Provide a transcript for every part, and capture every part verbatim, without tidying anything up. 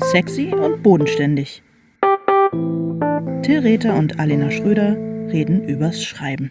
Sexy und bodenständig. Till Rether und Alena Schröder reden übers Schreiben.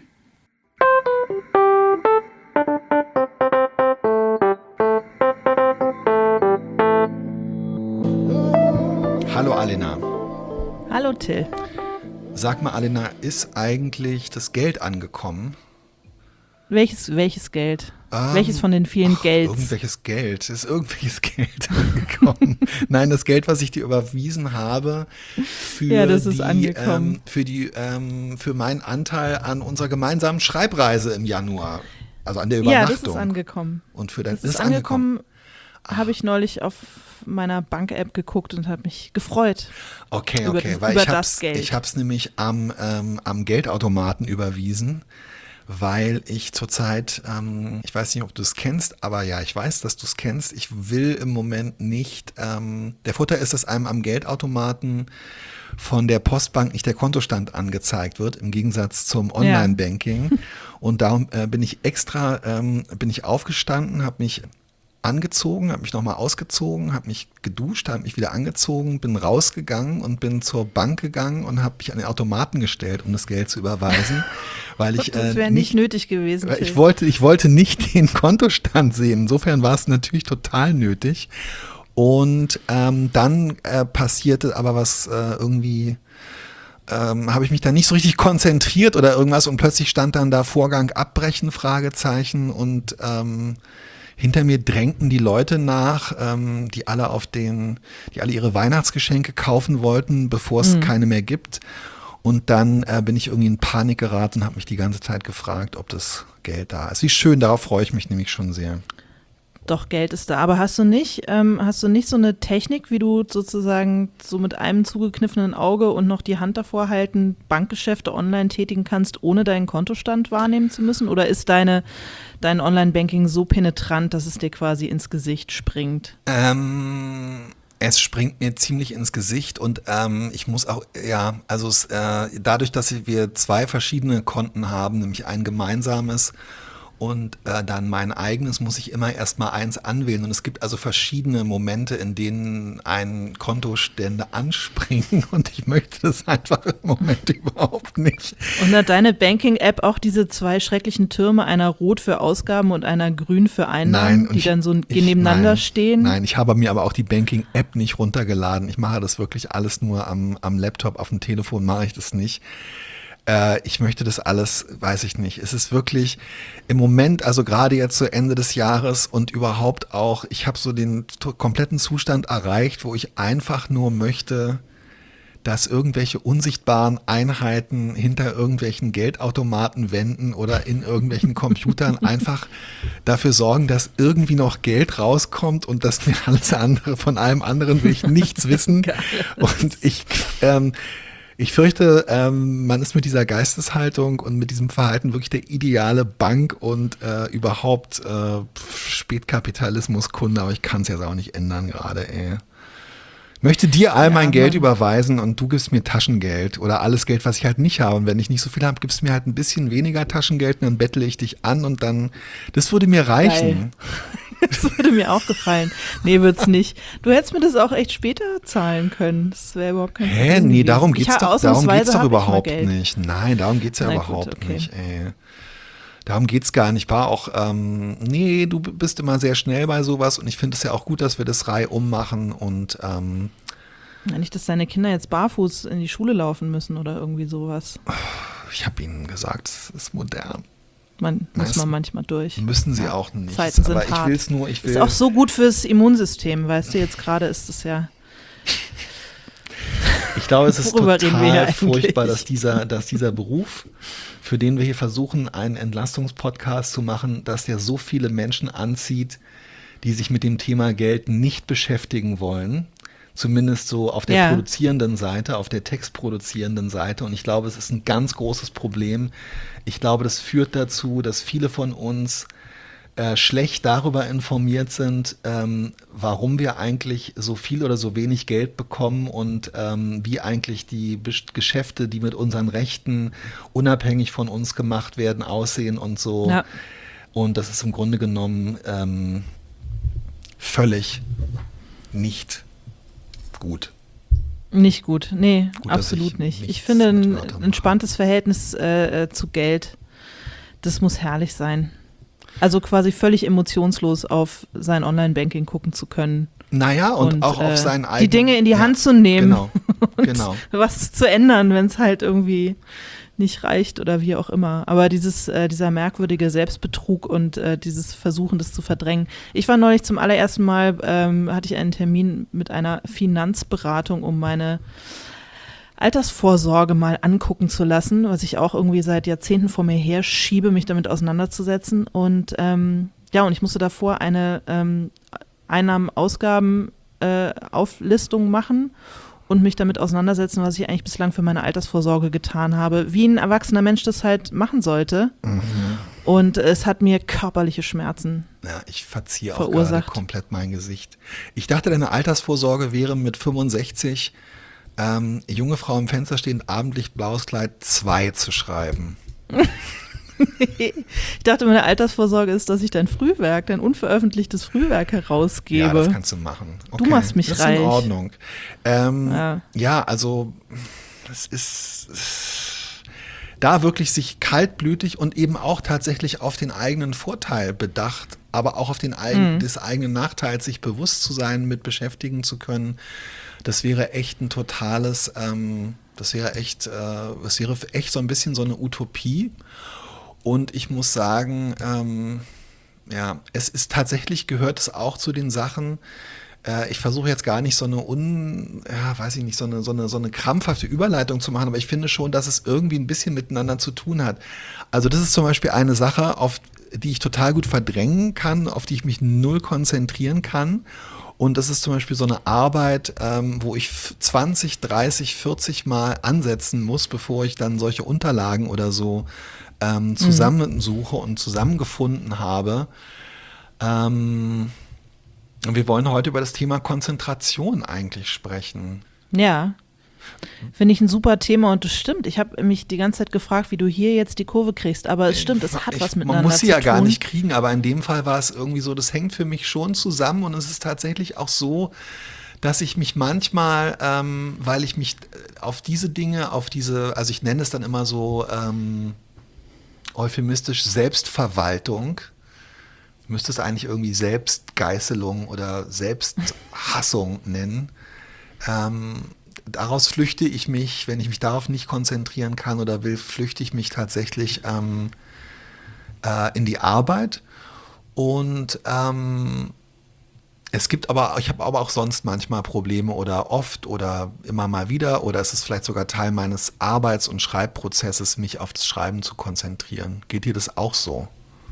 Hallo Alena. Hallo Till. Sag mal Alena, ist eigentlich das Geld angekommen? Welches, welches Geld? Ähm, welches von den vielen ach, Gelds? Irgendwelches Geld. Ist irgendwelches Geld angekommen? Nein, das Geld, was ich dir überwiesen habe für Ja, das ist die, angekommen. ähm, für die, ähm, für meinen Anteil an unserer gemeinsamen Schreibreise im Januar. Also an der Übernachtung. Ja, das ist angekommen. Und für dein, Das ist angekommen, habe ich neulich auf meiner Bank-App geguckt und habe mich gefreut. Okay, über okay, das, weil über ich hab's, das Geld. ich hab's nämlich am, ähm, am Geldautomaten überwiesen, weil ich zurzeit, ähm, ich weiß nicht, ob du es kennst, aber ja, ich weiß, dass du es kennst. Ich will im Moment nicht, ähm, der Vorteil ist, dass einem am Geldautomaten von der Postbank nicht der Kontostand angezeigt wird, im Gegensatz zum Online-Banking. Und darum äh, bin ich extra, ähm, bin ich aufgestanden, habe mich angezogen, habe mich nochmal ausgezogen, habe mich geduscht, habe mich wieder angezogen, bin rausgegangen und bin zur Bank gegangen und habe mich an den Automaten gestellt, um das Geld zu überweisen, weil ich das äh, wäre nicht, nicht nötig gewesen. Ich wollte, ich wollte nicht den Kontostand sehen. Insofern war es natürlich total nötig. Und ähm, dann äh, passierte aber was äh, irgendwie. Ähm, habe ich mich da nicht so richtig konzentriert oder irgendwas und plötzlich stand dann da Vorgang abbrechen, Fragezeichen und ähm, hinter mir drängten die Leute nach, ähm, die alle auf den, die alle ihre Weihnachtsgeschenke kaufen wollten, bevor es mhm. keine mehr gibt. Und dann äh, bin ich irgendwie in Panik geraten und habe mich die ganze Zeit gefragt, ob das Geld da ist. Wie schön, darauf freue ich mich nämlich schon sehr. Doch, Geld ist da. Aber hast du nicht, ähm, hast du nicht so eine Technik, wie du sozusagen so mit einem zugekniffenen Auge und noch die Hand davor halten, Bankgeschäfte online tätigen kannst, ohne deinen Kontostand wahrnehmen zu müssen? Oder ist deine, dein Online-Banking so penetrant, dass es dir quasi ins Gesicht springt? Ähm, es springt mir ziemlich ins Gesicht und ähm, ich muss auch, ja, also es, äh, dadurch, dass wir zwei verschiedene Konten haben, nämlich ein gemeinsames und äh, dann mein eigenes, muss ich immer erstmal eins anwählen. Und es gibt also verschiedene Momente, in denen ein Kontostände anspringen und ich möchte das einfach im Moment überhaupt nicht. Und hat deine Banking-App auch diese zwei schrecklichen Türme, einer rot für Ausgaben und einer grün für Einnahmen, Nein, die ich, dann so ich, nebeneinander nein, stehen? Nein, ich habe mir aber auch die Banking-App nicht runtergeladen. Ich mache das wirklich alles nur am, am Laptop, auf dem Telefon mache ich das nicht. Ich möchte das alles, weiß ich nicht. Es ist wirklich im Moment, also gerade jetzt zu Ende des Jahres und überhaupt auch, ich habe so den kompletten Zustand erreicht, wo ich einfach nur möchte, dass irgendwelche unsichtbaren Einheiten hinter irgendwelchen Geldautomaten, Wänden oder in irgendwelchen Computern einfach dafür sorgen, dass irgendwie noch Geld rauskommt und dass mir alles andere, von allem anderen will ich nichts wissen. Und ich, ähm, Ich fürchte, ähm, man ist mit dieser Geisteshaltung und mit diesem Verhalten wirklich der ideale Bank- und äh, überhaupt äh, Spätkapitalismuskunde, aber ich kann es jetzt auch nicht ändern gerade, ey. Ich möchte dir all Ja, mein Geld Mann. überweisen und du gibst mir Taschengeld oder alles Geld, was ich halt nicht habe. Und wenn ich nicht so viel habe, gibst du mir halt ein bisschen weniger Taschengeld und dann bettle ich dich an und dann, das würde mir reichen. Geil. Das würde mir auch gefallen. Nee, wird's nicht. Du hättest mir das auch echt später zahlen können. Das wäre überhaupt kein Problem. Hä? Nee, gewesen. darum Ich geht's ha- doch, darum geht's ausnahmsweise doch hab ich mal überhaupt Geld. nicht. Nein, darum geht's ja Na gut, überhaupt okay. nicht, ey. Darum geht's gar nicht. War auch, ähm, nee, du bist immer sehr schnell bei sowas und ich finde es ja auch gut, dass wir das reihum machen und ähm, Ja, nicht, dass deine Kinder jetzt barfuß in die Schule laufen müssen oder irgendwie sowas. ich habe ihnen gesagt, es ist modern. Man muss Meist- man manchmal durch. Müssen sie Ja, auch nicht. Zeiten sind aber ich hart. will es nur, ich will. Ist auch so gut fürs Immunsystem, weißt du, jetzt gerade ist es ja. Ich glaube, es ist Worüber reden wir hier total eigentlich? furchtbar, dass dieser, dass dieser Beruf, für den wir hier versuchen, einen Entlastungspodcast zu machen, dass der so viele Menschen anzieht, die sich mit dem Thema Geld nicht beschäftigen wollen. Zumindest so auf der Ja. produzierenden Seite, auf der textproduzierenden Seite. Und ich glaube, es ist ein ganz großes Problem. Ich glaube, das führt dazu, dass viele von uns äh, schlecht darüber informiert sind, ähm, warum wir eigentlich so viel oder so wenig Geld bekommen und ähm, wie eigentlich die Besch- Geschäfte, die mit unseren Rechten unabhängig von uns gemacht werden, aussehen und so. Ja. Und das ist im Grunde genommen ähm, völlig nicht gut. Nicht gut, nee, Gut, dass absolut ich nicht. Ich nichts finde, mit ein Wörtern mache. entspanntes Verhältnis äh, äh, zu Geld, das muss herrlich sein. Also quasi völlig emotionslos auf sein Online-Banking gucken zu können. Naja, und, Und, auch auf äh, seinen eigenen... die Dinge in die ja, Hand zu nehmen Genau, und genau. was zu ändern, wenn es halt irgendwie nicht reicht oder wie auch immer. Aber dieses, äh, dieser merkwürdige Selbstbetrug und äh, dieses Versuchen, das zu verdrängen. Ich war neulich zum allerersten Mal, ähm, hatte ich einen Termin mit einer Finanzberatung, um meine Altersvorsorge mal angucken zu lassen, was ich auch irgendwie seit Jahrzehnten vor mir her schiebe, mich damit auseinanderzusetzen. Und ähm, ja, und ich musste davor eine ähm, Einnahmen-Ausgaben-Auflistung machen und mich damit auseinandersetzen, was ich eigentlich bislang für meine Altersvorsorge getan habe, wie ein erwachsener Mensch das halt machen sollte. Mhm. Und es hat mir körperliche Schmerzen. Ja, ich verziehe auch Verursacht. gerade komplett mein Gesicht. Ich dachte, deine Altersvorsorge wäre mit fünfundsechzig ähm, junge Frau im Fenster stehend, abendlich blaues Kleid zwei zu schreiben. Ich dachte, meine Altersvorsorge ist, dass ich dein Frühwerk, dein unveröffentlichtes Frühwerk herausgebe. Ja, das kannst du machen. Okay. Du machst mich das reich. Das ist in Ordnung. Ähm, Ja. ja, also das ist da wirklich sich kaltblütig und eben auch tatsächlich auf den eigenen Vorteil bedacht, aber auch auf den eigen, Mhm. des eigenen Nachteils sich bewusst zu sein, mit beschäftigen zu können. Das wäre echt ein totales, ähm, das wäre echt, äh, das wäre echt so ein bisschen so eine Utopie. Und ich muss sagen, ähm, ja, es ist tatsächlich, gehört es auch zu den Sachen, äh, ich versuche jetzt gar nicht so eine un, ja, weiß ich nicht, so eine, so eine, so eine krampfhafte Überleitung zu machen, aber ich finde schon, dass es irgendwie ein bisschen miteinander zu tun hat. Also das ist zum Beispiel eine Sache, auf die ich total gut verdrängen kann, auf die ich mich null konzentrieren kann. Und das ist zum Beispiel so eine Arbeit, ähm, wo ich zwanzig, dreißig, vierzig Mal ansetzen muss, bevor ich dann solche Unterlagen oder so ähm, zusammensuche und zusammengefunden habe. Ähm, wir wollen heute über das Thema Konzentration eigentlich sprechen. Ja, finde ich ein super Thema und das stimmt. Ich habe mich die ganze Zeit gefragt, wie du hier jetzt die Kurve kriegst, aber es stimmt, es hat Ich- was miteinander Man muss sie zu ja gar tun. nicht kriegen, aber in dem Fall war es irgendwie so, das hängt für mich schon zusammen und es ist tatsächlich auch so, dass ich mich manchmal, ähm, weil ich mich auf diese Dinge, auf diese, also ich nenne es dann immer so ähm, euphemistisch Selbstverwaltung, müsste es eigentlich irgendwie Selbstgeißelung oder Selbsthassung nennen. Ähm, daraus flüchte ich mich, wenn ich mich darauf nicht konzentrieren kann oder will, flüchte ich mich tatsächlich ähm, äh, in die Arbeit. Und ähm, es gibt aber, ich habe aber auch sonst manchmal Probleme oder oft oder immer mal wieder oder es ist vielleicht sogar Teil meines Arbeits- und Schreibprozesses, mich auf das Schreiben zu konzentrieren. Geht dir das auch so?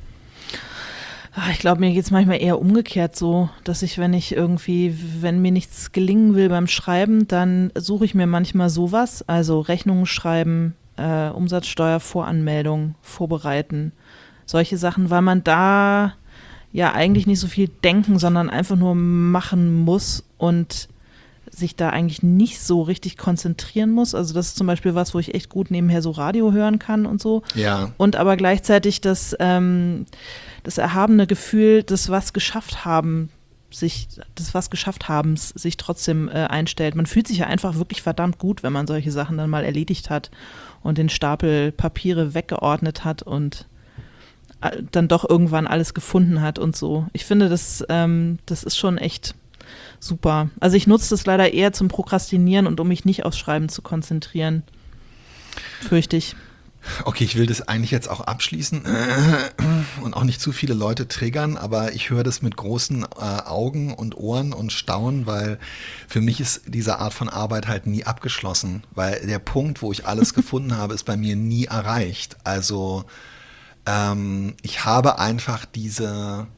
Ah, Ich glaube, mir geht es manchmal eher umgekehrt so, dass ich, wenn ich irgendwie, wenn mir nichts gelingen will beim Schreiben, dann suche ich mir manchmal sowas, also Rechnungen schreiben, äh, Umsatzsteuervoranmeldung vorbereiten, solche Sachen, weil man da ja eigentlich nicht so viel denken, sondern einfach nur machen muss und sich da eigentlich nicht so richtig konzentrieren muss. Also das ist zum Beispiel was, wo ich echt gut nebenher so Radio hören kann und so. Ja. Und aber gleichzeitig das, ähm, das erhabene Gefühl des was geschafft haben, sich, des was geschafft habens sich trotzdem äh, einstellt. Man fühlt sich ja einfach wirklich verdammt gut, wenn man solche Sachen dann mal erledigt hat und den Stapel Papiere weggeordnet hat und äh, dann doch irgendwann alles gefunden hat und so. Ich finde, das, ähm, das ist schon echt super. Also ich nutze das leider eher zum Prokrastinieren und um mich nicht aufs Schreiben zu konzentrieren. Fürchte ich. Okay, ich will das eigentlich jetzt auch abschließen und auch nicht zu viele Leute triggern, aber ich höre das mit großen äh, Augen und Ohren und staunen, weil für mich ist diese Art von Arbeit halt nie abgeschlossen, weil der Punkt, wo ich alles gefunden habe, ist bei mir nie erreicht. Also ähm, ich habe einfach diese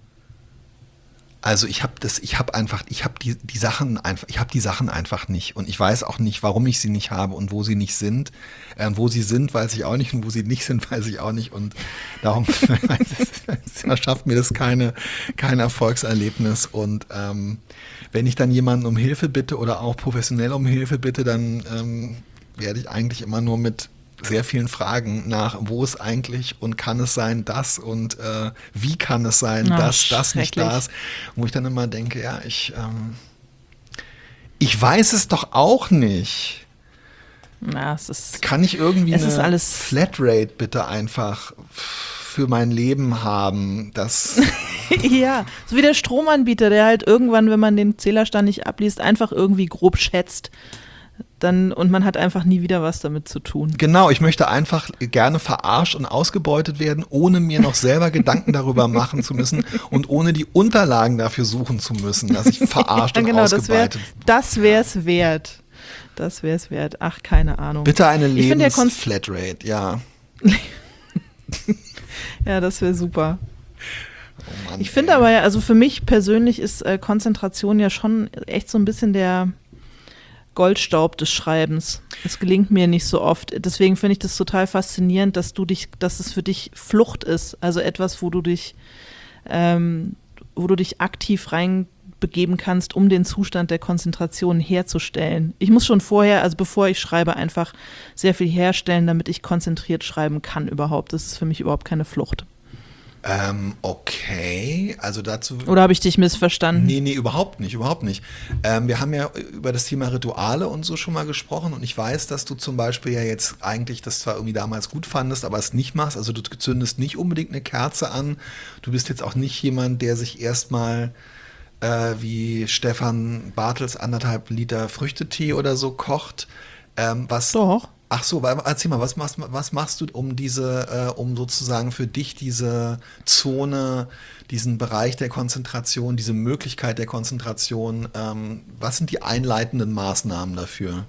Also ich habe das, ich habe einfach, ich habe die, die Sachen einfach, ich habe die Sachen einfach nicht und ich weiß auch nicht, warum ich sie nicht habe und wo sie nicht sind. Äh, wo sie sind, weiß ich auch nicht und wo sie nicht sind, weiß ich auch nicht und darum verschafft mir das keine, kein Erfolgserlebnis und ähm, wenn ich dann jemanden um Hilfe bitte oder auch professionell um Hilfe bitte, dann ähm, werde ich eigentlich immer nur mit sehr vielen Fragen nach, wo ist eigentlich und kann es sein, das und äh, wie kann es sein, Ach, dass das nicht da schrecklich. ist, wo ich dann immer denke, ja, ich, ähm, Ich weiß es doch auch nicht. Na, es ist, Kann ich irgendwie es eine ist alles Flatrate bitte einfach für mein Leben haben? Das ja, so wie der Stromanbieter, der halt irgendwann, wenn man den Zählerstand nicht abliest, einfach irgendwie grob schätzt. Dann, und man hat einfach nie wieder was damit zu tun. Genau, ich möchte einfach gerne verarscht und ausgebeutet werden, ohne mir noch selber Gedanken darüber machen zu müssen und ohne die Unterlagen dafür suchen zu müssen, dass ich verarscht ja, und genau, ausgebeutet das wäre es wert. Das wäre es wert. Ach, keine Ahnung. Bitte eine Ich find, der Kon- Lebensflatrate, ja. Ja, das wäre super. Oh Mann, Ich finde ey. aber ja, also für mich persönlich ist äh, Konzentration ja schon echt so ein bisschen der Goldstaub des Schreibens. Es gelingt mir nicht so oft. Deswegen finde ich das total faszinierend, dass du dich, dass es für dich Flucht ist. Also etwas, wo du dich, ähm, wo du dich aktiv reinbegeben kannst, um den Zustand der Konzentration herzustellen. Ich muss schon vorher, also bevor ich schreibe, einfach sehr viel herstellen, damit ich konzentriert schreiben kann überhaupt. Das ist für mich überhaupt keine Flucht. Ähm, okay, also dazu. Oder habe ich dich missverstanden? Nee, nee, überhaupt nicht, überhaupt nicht. Ähm, wir haben ja über das Thema Rituale und so schon mal gesprochen und ich weiß, dass du zum Beispiel ja jetzt eigentlich das zwar irgendwie damals gut fandest, aber es nicht machst. Also du zündest nicht unbedingt eine Kerze an. Du bist jetzt auch nicht jemand, der sich erstmal äh, wie Stefan Bartels anderthalb Liter Früchtetee oder so kocht. Ähm, was Doch. Ach so, weil- erzähl mal, was machst, was machst du, um diese, äh, um sozusagen für dich diese Zone, diesen Bereich der Konzentration, diese Möglichkeit der Konzentration, ähm, was sind die einleitenden Maßnahmen dafür?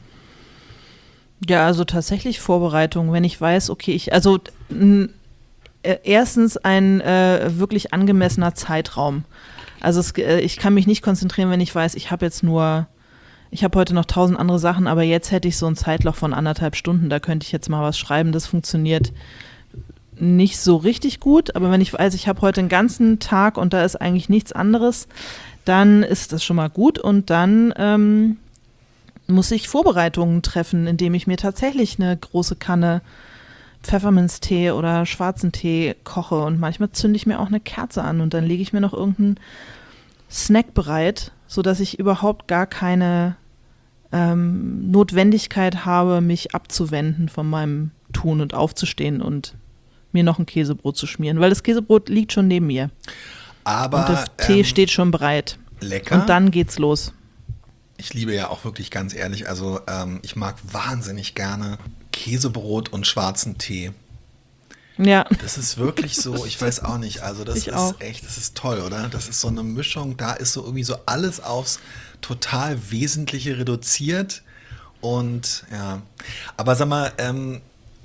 Ja, also tatsächlich Vorbereitung, wenn ich weiß, okay, ich, also n, äh, erstens ein äh, wirklich angemessener Zeitraum. Also es, äh, ich kann mich nicht konzentrieren, wenn ich weiß, ich habe jetzt nur, ich habe heute noch tausend andere Sachen, aber jetzt hätte ich so ein Zeitloch von anderthalb Stunden, da könnte ich jetzt mal was schreiben, das funktioniert nicht so richtig gut, aber wenn ich weiß, ich habe heute einen ganzen Tag und da ist eigentlich nichts anderes, dann ist das schon mal gut und dann ähm, muss ich Vorbereitungen treffen, indem ich mir tatsächlich eine große Kanne Pfefferminztee oder schwarzen Tee koche und manchmal zünde ich mir auch eine Kerze an und dann lege ich mir noch irgendeinen Snack bereit, sodass ich überhaupt gar keine ähm, Notwendigkeit habe, mich abzuwenden von meinem Tun und aufzustehen und mir noch ein Käsebrot zu schmieren, weil das Käsebrot liegt schon neben mir Aber und der Tee ähm, steht schon bereit lecker. und dann geht's los. Ich liebe ja auch wirklich ganz ehrlich, also ähm, ich mag wahnsinnig gerne Käsebrot und schwarzen Tee. Ja, Das ist wirklich so, ich weiß auch nicht, also das Ich ist auch. echt, das ist toll, oder? Das ist so eine Mischung, da ist so irgendwie so alles aufs total Wesentliche reduziert und ja, aber sag mal, ähm,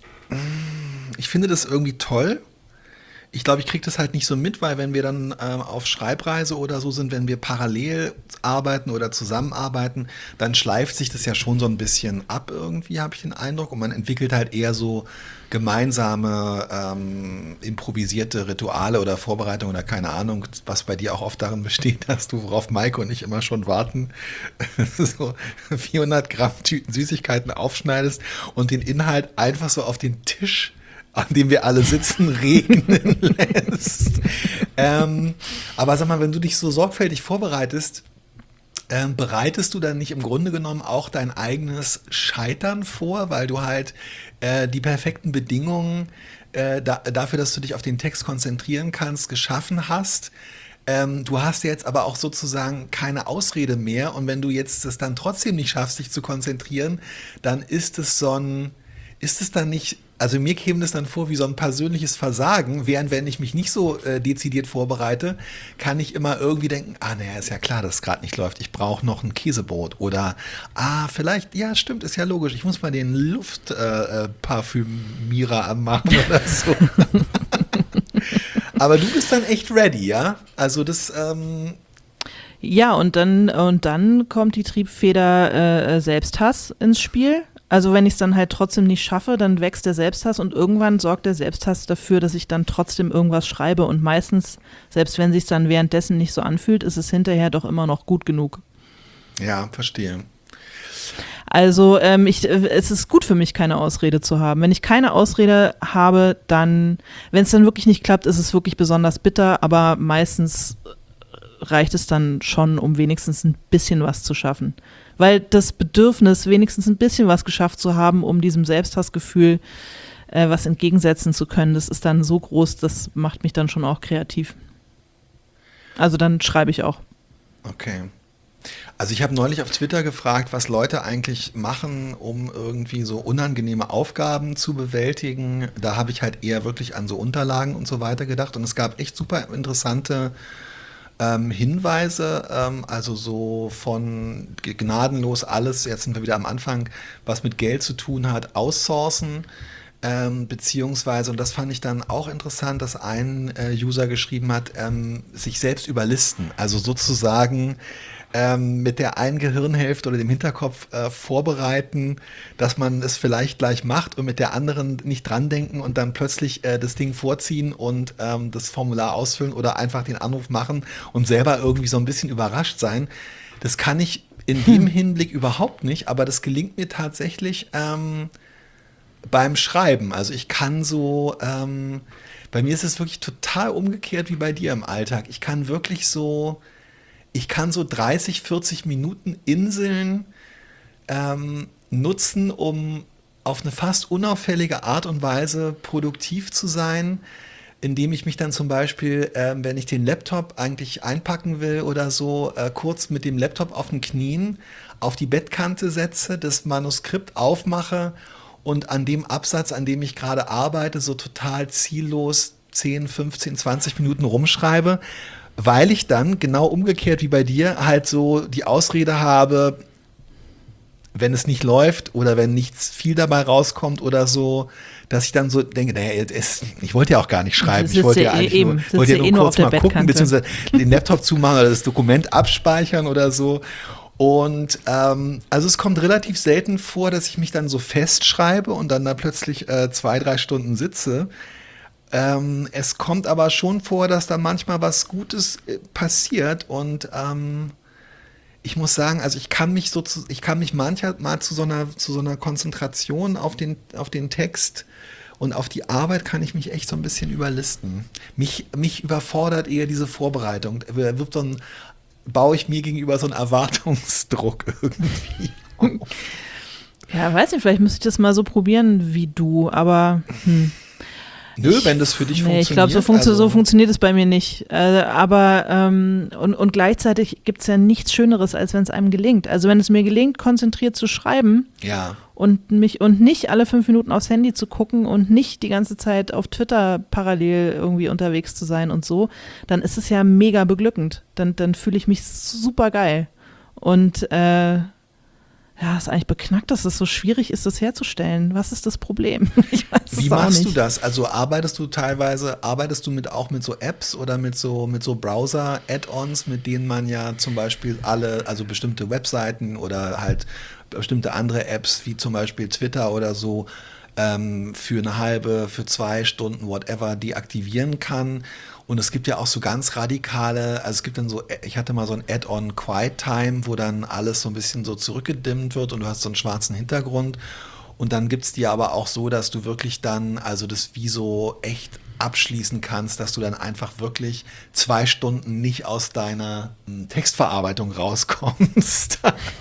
ich finde das irgendwie toll. Ich glaube, ich kriege das halt nicht so mit, weil wenn wir dann ähm, auf Schreibreise oder so sind, wenn wir parallel arbeiten oder zusammenarbeiten, dann schleift sich das ja schon so ein bisschen ab irgendwie, habe ich den Eindruck. Und man entwickelt halt eher so gemeinsame ähm, improvisierte Rituale oder Vorbereitungen oder keine Ahnung, was bei dir auch oft darin besteht, dass du, worauf Maike und ich immer schon warten, so vierhundert Gramm Tüten Süßigkeiten aufschneidest und den Inhalt einfach so auf den Tisch, an dem wir alle sitzen, regnen lässt. Ähm, aber sag mal, wenn du dich so sorgfältig vorbereitest, ähm, bereitest du dann nicht im Grunde genommen auch dein eigenes Scheitern vor, weil du halt äh, die perfekten Bedingungen äh, da, dafür, dass du dich auf den Text konzentrieren kannst, geschaffen hast? Ähm, du hast jetzt aber auch sozusagen keine Ausrede mehr und wenn du jetzt es dann trotzdem nicht schaffst, dich zu konzentrieren, dann ist es so ein, ist es dann nicht, also mir käme das dann vor wie so ein persönliches Versagen, während wenn ich mich nicht so äh, dezidiert vorbereite, kann ich immer irgendwie denken, ah naja, ist ja klar, dass es gerade nicht läuft, ich brauche noch ein Käsebrot oder ah, vielleicht, ja stimmt, ist ja logisch, ich muss mal den Luftparfümierer äh, Parfümierer anmachen oder so. Aber du bist dann echt ready, ja? Also das, ähm, ja und dann und dann kommt die Triebfeder äh, Selbsthass ins Spiel. Also wenn ich es dann halt trotzdem nicht schaffe, dann wächst der Selbsthass und irgendwann sorgt der Selbsthass dafür, dass ich dann trotzdem irgendwas schreibe und meistens, selbst wenn es sich dann währenddessen nicht so anfühlt, ist es hinterher doch immer noch gut genug. ja, verstehe. Also ähm, ich, äh, es ist gut für mich, keine Ausrede zu haben. Wenn ich keine Ausrede habe, dann, wenn es dann wirklich nicht klappt, ist es wirklich besonders bitter, aber meistens reicht es dann schon, um wenigstens ein bisschen was zu schaffen. Weil das Bedürfnis, wenigstens ein bisschen was geschafft zu haben, um diesem Selbsthassgefühl äh, was entgegensetzen zu können, das ist dann so groß, das macht mich dann schon auch kreativ. Also dann schreibe ich auch. Okay. Also ich habe neulich auf Twitter gefragt, was Leute eigentlich machen, um irgendwie so unangenehme Aufgaben zu bewältigen. Da habe ich halt eher wirklich an so Unterlagen und so weiter gedacht. Und es gab echt super interessante ähm, Hinweise, ähm, also so von gnadenlos alles, jetzt sind wir wieder am Anfang, was mit Geld zu tun hat, outsourcen. Ähm, beziehungsweise, und das fand ich dann auch interessant, dass ein äh, User geschrieben hat, ähm, sich selbst überlisten. Also sozusagen ähm, mit der einen Gehirnhälfte oder dem Hinterkopf äh, vorbereiten, dass man es vielleicht gleich macht und mit der anderen nicht dran denken und dann plötzlich äh, das Ding vorziehen und ähm, das Formular ausfüllen oder einfach den Anruf machen und selber irgendwie so ein bisschen überrascht sein. Das kann ich in dem Hinblick überhaupt nicht, aber das gelingt mir tatsächlich ähm, beim Schreiben. Also ich kann so, ähm, bei mir ist es wirklich total umgekehrt wie bei dir im Alltag. Ich kann wirklich so, ich kann so dreißig, vierzig Minuten Inseln ähm, nutzen, um auf eine fast unauffällige Art und Weise produktiv zu sein, indem ich mich dann zum Beispiel, ähm, wenn ich den Laptop eigentlich einpacken will oder so, äh, kurz mit dem Laptop auf den Knien auf die Bettkante setze, das Manuskript aufmache und an dem Absatz, an dem ich gerade arbeite, so total ziellos zehn, fünfzehn, zwanzig Minuten rumschreibe, weil ich dann, genau umgekehrt wie bei dir, halt so die Ausrede habe, wenn es nicht läuft oder wenn nichts viel dabei rauskommt oder so, dass ich dann so denke, naja, es, ich wollte ja auch gar nicht schreiben. Ich wollte ja eh eigentlich eben. nur, wollte ja nur eh kurz nur mal gucken, beziehungsweise den Laptop zumachen oder das Dokument abspeichern oder so. Und ähm, also es kommt relativ selten vor, dass ich mich dann so festschreibe und dann da plötzlich äh, zwei, drei Stunden sitze. Ähm, es kommt aber schon vor, dass da manchmal was Gutes äh, passiert und ähm, ich muss sagen, also ich kann mich so zu, ich kann mich manchmal mal zu so einer zu so einer Konzentration auf den auf den Text und auf die Arbeit kann ich mich echt so ein bisschen überlisten. Mich mich überfordert eher diese Vorbereitung. Wird so ein, baue ich mir gegenüber so einen Erwartungsdruck irgendwie. Ja, weiß nicht, vielleicht müsste ich das mal so probieren wie du, aber hm. Nö, ich, wenn das für dich nee, funktioniert. Ich glaube, so, funktio- also. so funktioniert es bei mir nicht. Äh, aber ähm, und, und gleichzeitig gibt es ja nichts Schöneres, als wenn es einem gelingt. Also wenn es mir gelingt, konzentriert zu schreiben ja. und mich und nicht alle fünf Minuten aufs Handy zu gucken und nicht die ganze Zeit auf Twitter parallel irgendwie unterwegs zu sein und so, dann ist es ja mega beglückend. Dann, dann fühle ich mich super geil. Und äh, ja, ist eigentlich beknackt, dass es so schwierig ist, das herzustellen. Was ist das Problem? Ich weiß es Wie auch machst nicht. du das? Also arbeitest du teilweise, arbeitest du mit auch mit so Apps oder mit so mit so Browser-Add-ons, mit denen man ja zum Beispiel alle, also bestimmte Webseiten oder halt bestimmte andere Apps wie zum Beispiel Twitter oder so ähm, für eine halbe, für zwei Stunden, whatever, deaktivieren kann. Und es gibt ja auch so ganz radikale, also es gibt dann so, ich hatte mal so ein Add-on Quiet Time, wo dann alles so ein bisschen so zurückgedimmt wird und du hast so einen schwarzen Hintergrund. Und dann gibt es die aber auch so, dass du wirklich dann, also das wie so echt abschließen kannst, dass du dann einfach wirklich zwei Stunden nicht aus deiner m, Textverarbeitung rauskommst.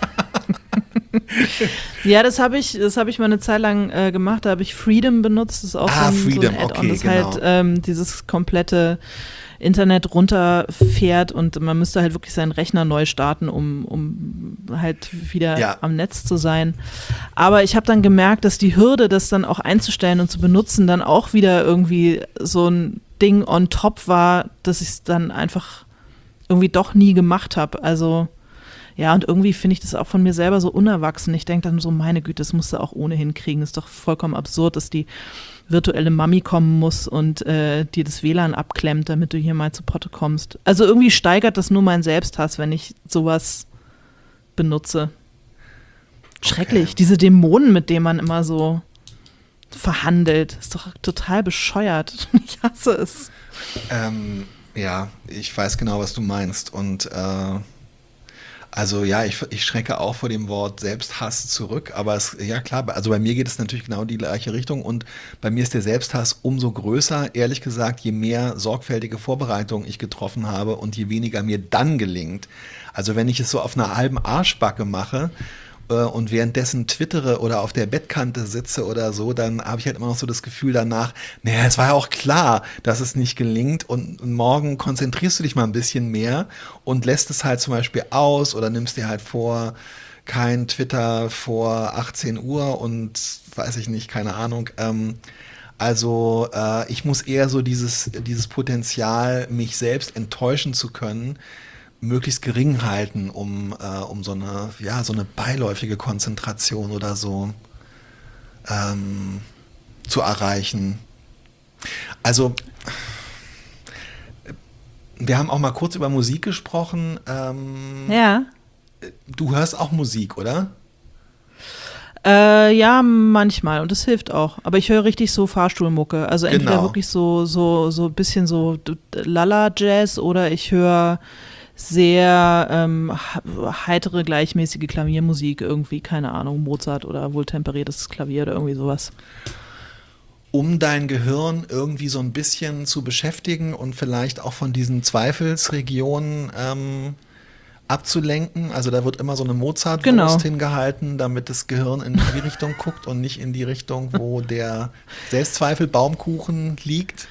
Ja, das habe ich, das habe ich mal eine Zeit lang äh, gemacht. Da habe ich Freedom benutzt. Das ist auch ah, so ein, Freedom, so ein Add-on, okay, das genau. halt ähm, dieses komplette Internet runterfährt und man müsste halt wirklich seinen Rechner neu starten, um, um halt wieder ja. am Netz zu sein. Aber ich habe dann gemerkt, dass die Hürde, das dann auch einzustellen und zu benutzen, dann auch wieder irgendwie so ein Ding on top war, dass ich es dann einfach irgendwie doch nie gemacht habe. Also ja, und irgendwie finde ich das auch von mir selber so unerwachsen. Ich denke dann so, meine Güte, das musst du auch ohnehin kriegen. Das ist doch vollkommen absurd, dass die virtuelle Mami kommen muss und äh, dir das W L A N abklemmt, damit du hier mal zu Potte kommst. Also irgendwie steigert das nur meinen Selbsthass, wenn ich sowas benutze. Schrecklich. Okay. Diese Dämonen, mit denen man immer so verhandelt. Ist doch total bescheuert. Ich hasse es. Ähm, ja, ich weiß genau, was du meinst. Und äh Also ja, ich, ich schrecke auch vor dem Wort Selbsthass zurück, aber es, ja klar, also bei mir geht es natürlich genau in die gleiche Richtung und bei mir ist der Selbsthass umso größer, ehrlich gesagt, je mehr sorgfältige Vorbereitungen ich getroffen habe und je weniger mir dann gelingt. Also wenn ich es so auf einer halben Arschbacke mache, äh, und währenddessen twittere oder auf der Bettkante sitze oder so, dann habe ich halt immer noch so das Gefühl danach, naja, es war ja auch klar, dass es nicht gelingt und morgen konzentrierst du dich mal ein bisschen mehr und lässt es halt zum Beispiel aus oder nimmst dir halt vor, kein Twitter vor achtzehn Uhr und weiß ich nicht, keine Ahnung. Ähm, also äh, ich muss eher so dieses, dieses Potenzial, mich selbst enttäuschen zu können, möglichst gering halten, um, äh, um so eine, ja, so eine beiläufige Konzentration oder so ähm, zu erreichen. Also, wir haben auch mal kurz über Musik gesprochen. Ähm, Ja. du hörst auch Musik, oder? Äh, ja, manchmal und das hilft auch. Aber ich höre richtig so Fahrstuhlmucke. Also entweder Genau. wirklich so so so ein bisschen so Lala-Jazz oder ich höre sehr ähm, heitere, gleichmäßige Klaviermusik irgendwie, keine Ahnung, Mozart oder wohltemperiertes Klavier oder irgendwie sowas. Um dein Gehirn irgendwie so ein bisschen zu beschäftigen und vielleicht auch von diesen Zweifelsregionen ähm, abzulenken. Also da wird immer so eine Mozartwurst Genau. hingehalten, damit das Gehirn in die Richtung guckt und nicht in die Richtung, wo der Selbstzweifel Baumkuchen liegt.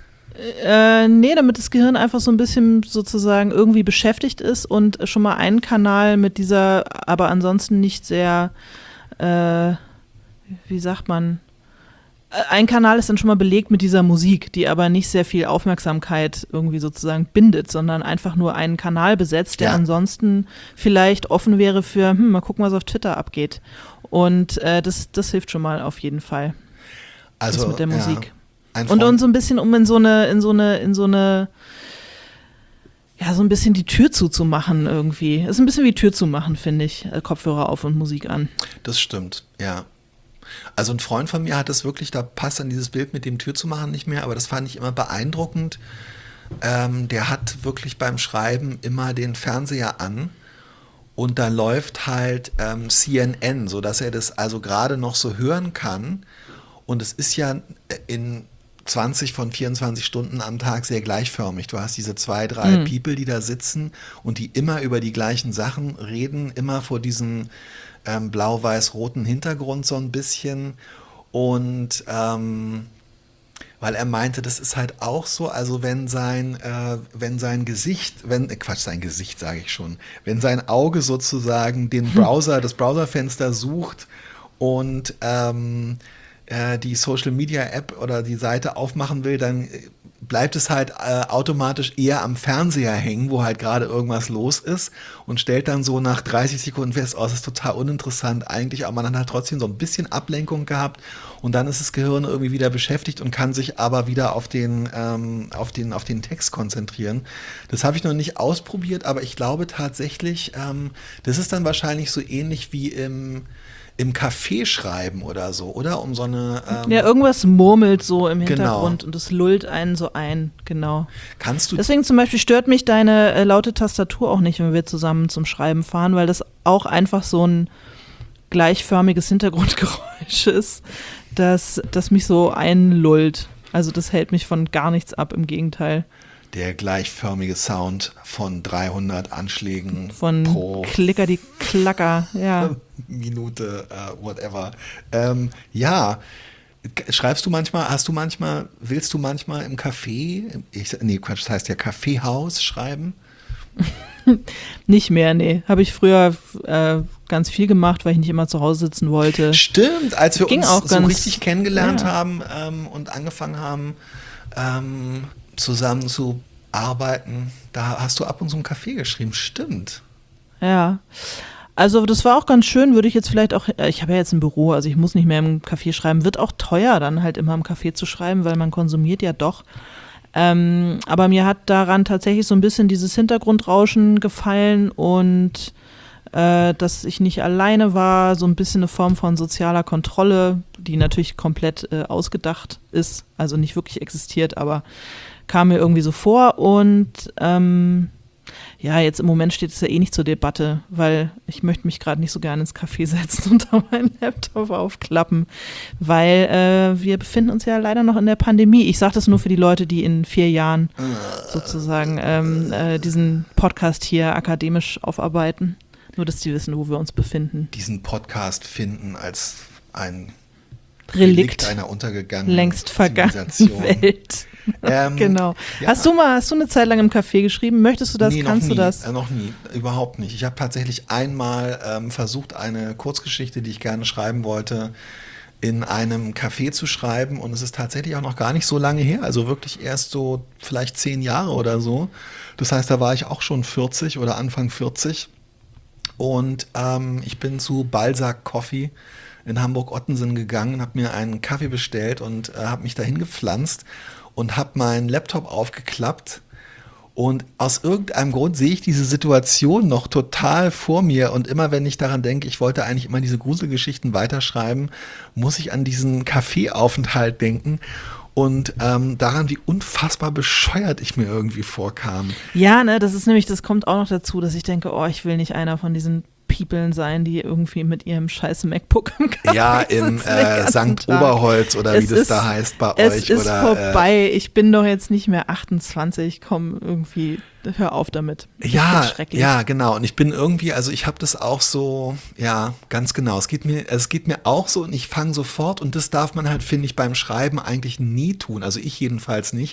Äh, nee, damit das Gehirn einfach so ein bisschen sozusagen irgendwie beschäftigt ist und schon mal einen Kanal mit dieser, aber ansonsten nicht sehr, äh, wie sagt man, ein Kanal ist dann schon mal belegt mit dieser Musik, die aber nicht sehr viel Aufmerksamkeit irgendwie sozusagen bindet, sondern einfach nur einen Kanal besetzt, der Ja. ansonsten vielleicht offen wäre für, hm, mal gucken, was auf Twitter abgeht. Und äh, das, das hilft schon mal auf jeden Fall, Also das mit der Musik. Ja, ein Und, Freund, und so ein bisschen, um in so eine, in so eine, in so eine, ja, so ein bisschen die Tür zuzumachen irgendwie. Ist ein bisschen wie Tür zumachen, finde ich. äh, Kopfhörer auf und Musik an. das stimmt, ja. Also ein Freund von mir hat das wirklich, da passt dann dieses Bild mit dem Tür zu machen nicht mehr, aber das fand ich immer beeindruckend. Ähm, der hat wirklich beim Schreiben immer den Fernseher an und da läuft halt ähm, C N N, sodass er das also gerade noch so hören kann. Und es ist ja in zwanzig von vierundzwanzig Stunden am Tag sehr gleichförmig. Du hast diese zwei, drei Mhm. People, die da sitzen und die immer über die gleichen Sachen reden, immer vor diesem ähm, blau-weiß-roten Hintergrund so ein bisschen. Und ähm, weil er meinte, das ist halt auch so, also wenn sein, äh, wenn sein Gesicht, wenn, äh, Quatsch, sein Gesicht sage ich schon, wenn sein Auge sozusagen den Browser, das Browserfenster sucht und ähm, äh, die Social Media App oder die Seite aufmachen will, dann äh, bleibt es halt äh, automatisch eher am Fernseher hängen, wo halt gerade irgendwas los ist und stellt dann so nach dreißig Sekunden fest, oh, das ist total uninteressant eigentlich, aber man hat halt trotzdem so ein bisschen Ablenkung gehabt und dann ist das Gehirn irgendwie wieder beschäftigt und kann sich aber wieder auf den, ähm, auf den, auf den Text konzentrieren. Das habe ich noch nicht ausprobiert, aber ich glaube tatsächlich, ähm, das ist dann wahrscheinlich so ähnlich wie im im Café schreiben oder so, oder? Um so eine. Ähm, Ja, irgendwas murmelt so im Genau. Hintergrund und es lullt einen so ein, genau. Kannst du. Deswegen zum Beispiel stört mich deine äh, laute Tastatur auch nicht, wenn wir zusammen zum Schreiben fahren, weil das auch einfach so ein gleichförmiges Hintergrundgeräusch ist, das, das mich so einlullt. Also das hält mich von gar nichts ab, im Gegenteil. Der gleichförmige Sound von dreihundert Anschlägen Von pro Klicker die Klacker, ja. Minute, äh, whatever. Ähm, ja, schreibst du manchmal, hast du manchmal, willst du manchmal im Café, ich, nee, Quatsch, das heißt ja Kaffeehaus schreiben? Nicht mehr, nee. Habe ich früher äh, ganz viel gemacht, weil ich nicht immer zu Hause sitzen wollte. Stimmt, als wir Ging uns auch so ganz- richtig kennengelernt ja. haben ähm, und angefangen haben, ähm, zusammen zu arbeiten, da hast du ab und zu im Café geschrieben, stimmt. Ja. Also das war auch ganz schön, würde ich jetzt vielleicht auch, äh, ich habe ja jetzt ein Büro, also ich muss nicht mehr im Café schreiben, wird auch teuer dann halt immer im Café zu schreiben, weil man konsumiert ja doch. Ähm, aber mir hat daran tatsächlich so ein bisschen dieses Hintergrundrauschen gefallen und äh, dass ich nicht alleine war, so ein bisschen eine Form von sozialer Kontrolle, die natürlich komplett äh, ausgedacht ist, also nicht wirklich existiert, aber kam mir irgendwie so vor und ähm, Ja, jetzt im Moment steht es ja eh nicht zur Debatte, weil ich möchte mich gerade nicht so gerne ins Café setzen und da meinen Laptop aufklappen, weil äh, wir befinden uns ja leider noch in der Pandemie. Ich sage das nur für die Leute, die in vier Jahren sozusagen ähm, äh, diesen Podcast hier akademisch aufarbeiten. Nur, dass die wissen, wo wir uns befinden. Diesen Podcast finden als ein Relikt, Relikt einer untergegangenen längst vergangenen Zivilisation. Welt. Ähm, Genau. ja. Hast du mal, hast du eine Zeit lang im Café geschrieben? Möchtest du das? Nee, Kannst noch du nie, das? Äh, noch nie, überhaupt nicht. Ich habe tatsächlich einmal ähm, versucht, eine Kurzgeschichte, die ich gerne schreiben wollte, in einem Café zu schreiben, und es ist tatsächlich auch noch gar nicht so lange her, also wirklich erst so vielleicht zehn Jahre oder so. Das heißt, da war ich auch schon vierzig oder Anfang vierzig, und ähm, ich bin zu Balzac Coffee in Hamburg-Ottensen gegangen, habe mir einen Kaffee bestellt und äh, habe mich dahin gepflanzt und habe meinen Laptop aufgeklappt, und aus irgendeinem Grund sehe ich diese Situation noch total vor mir, und immer wenn ich daran denke, ich wollte eigentlich immer diese Gruselgeschichten weiterschreiben, muss ich an diesen Kaffeeaufenthalt denken und ähm, daran, wie unfassbar bescheuert ich mir irgendwie vorkam. Ja, ne, das ist nämlich, das kommt auch noch dazu, dass ich denke, oh, ich will nicht einer von diesen Peoplen sein, die irgendwie mit ihrem scheiß MacBook im Café Ja, in sitzen den äh, ganzen Sankt Tag. Oberholz oder wie Es das ist- da heißt bei Es euch. ist oder, vorbei. Ich bin doch jetzt nicht mehr achtundzwanzig. Komm, irgendwie, hör auf damit. Ich Ja, find's schrecklich. ja, genau. Und ich bin irgendwie, also ich habe das auch so, ja, ganz genau. Es geht mir, es geht mir auch so, und ich fange sofort, und das darf man halt, finde ich, beim Schreiben eigentlich nie tun. Also ich jedenfalls nicht.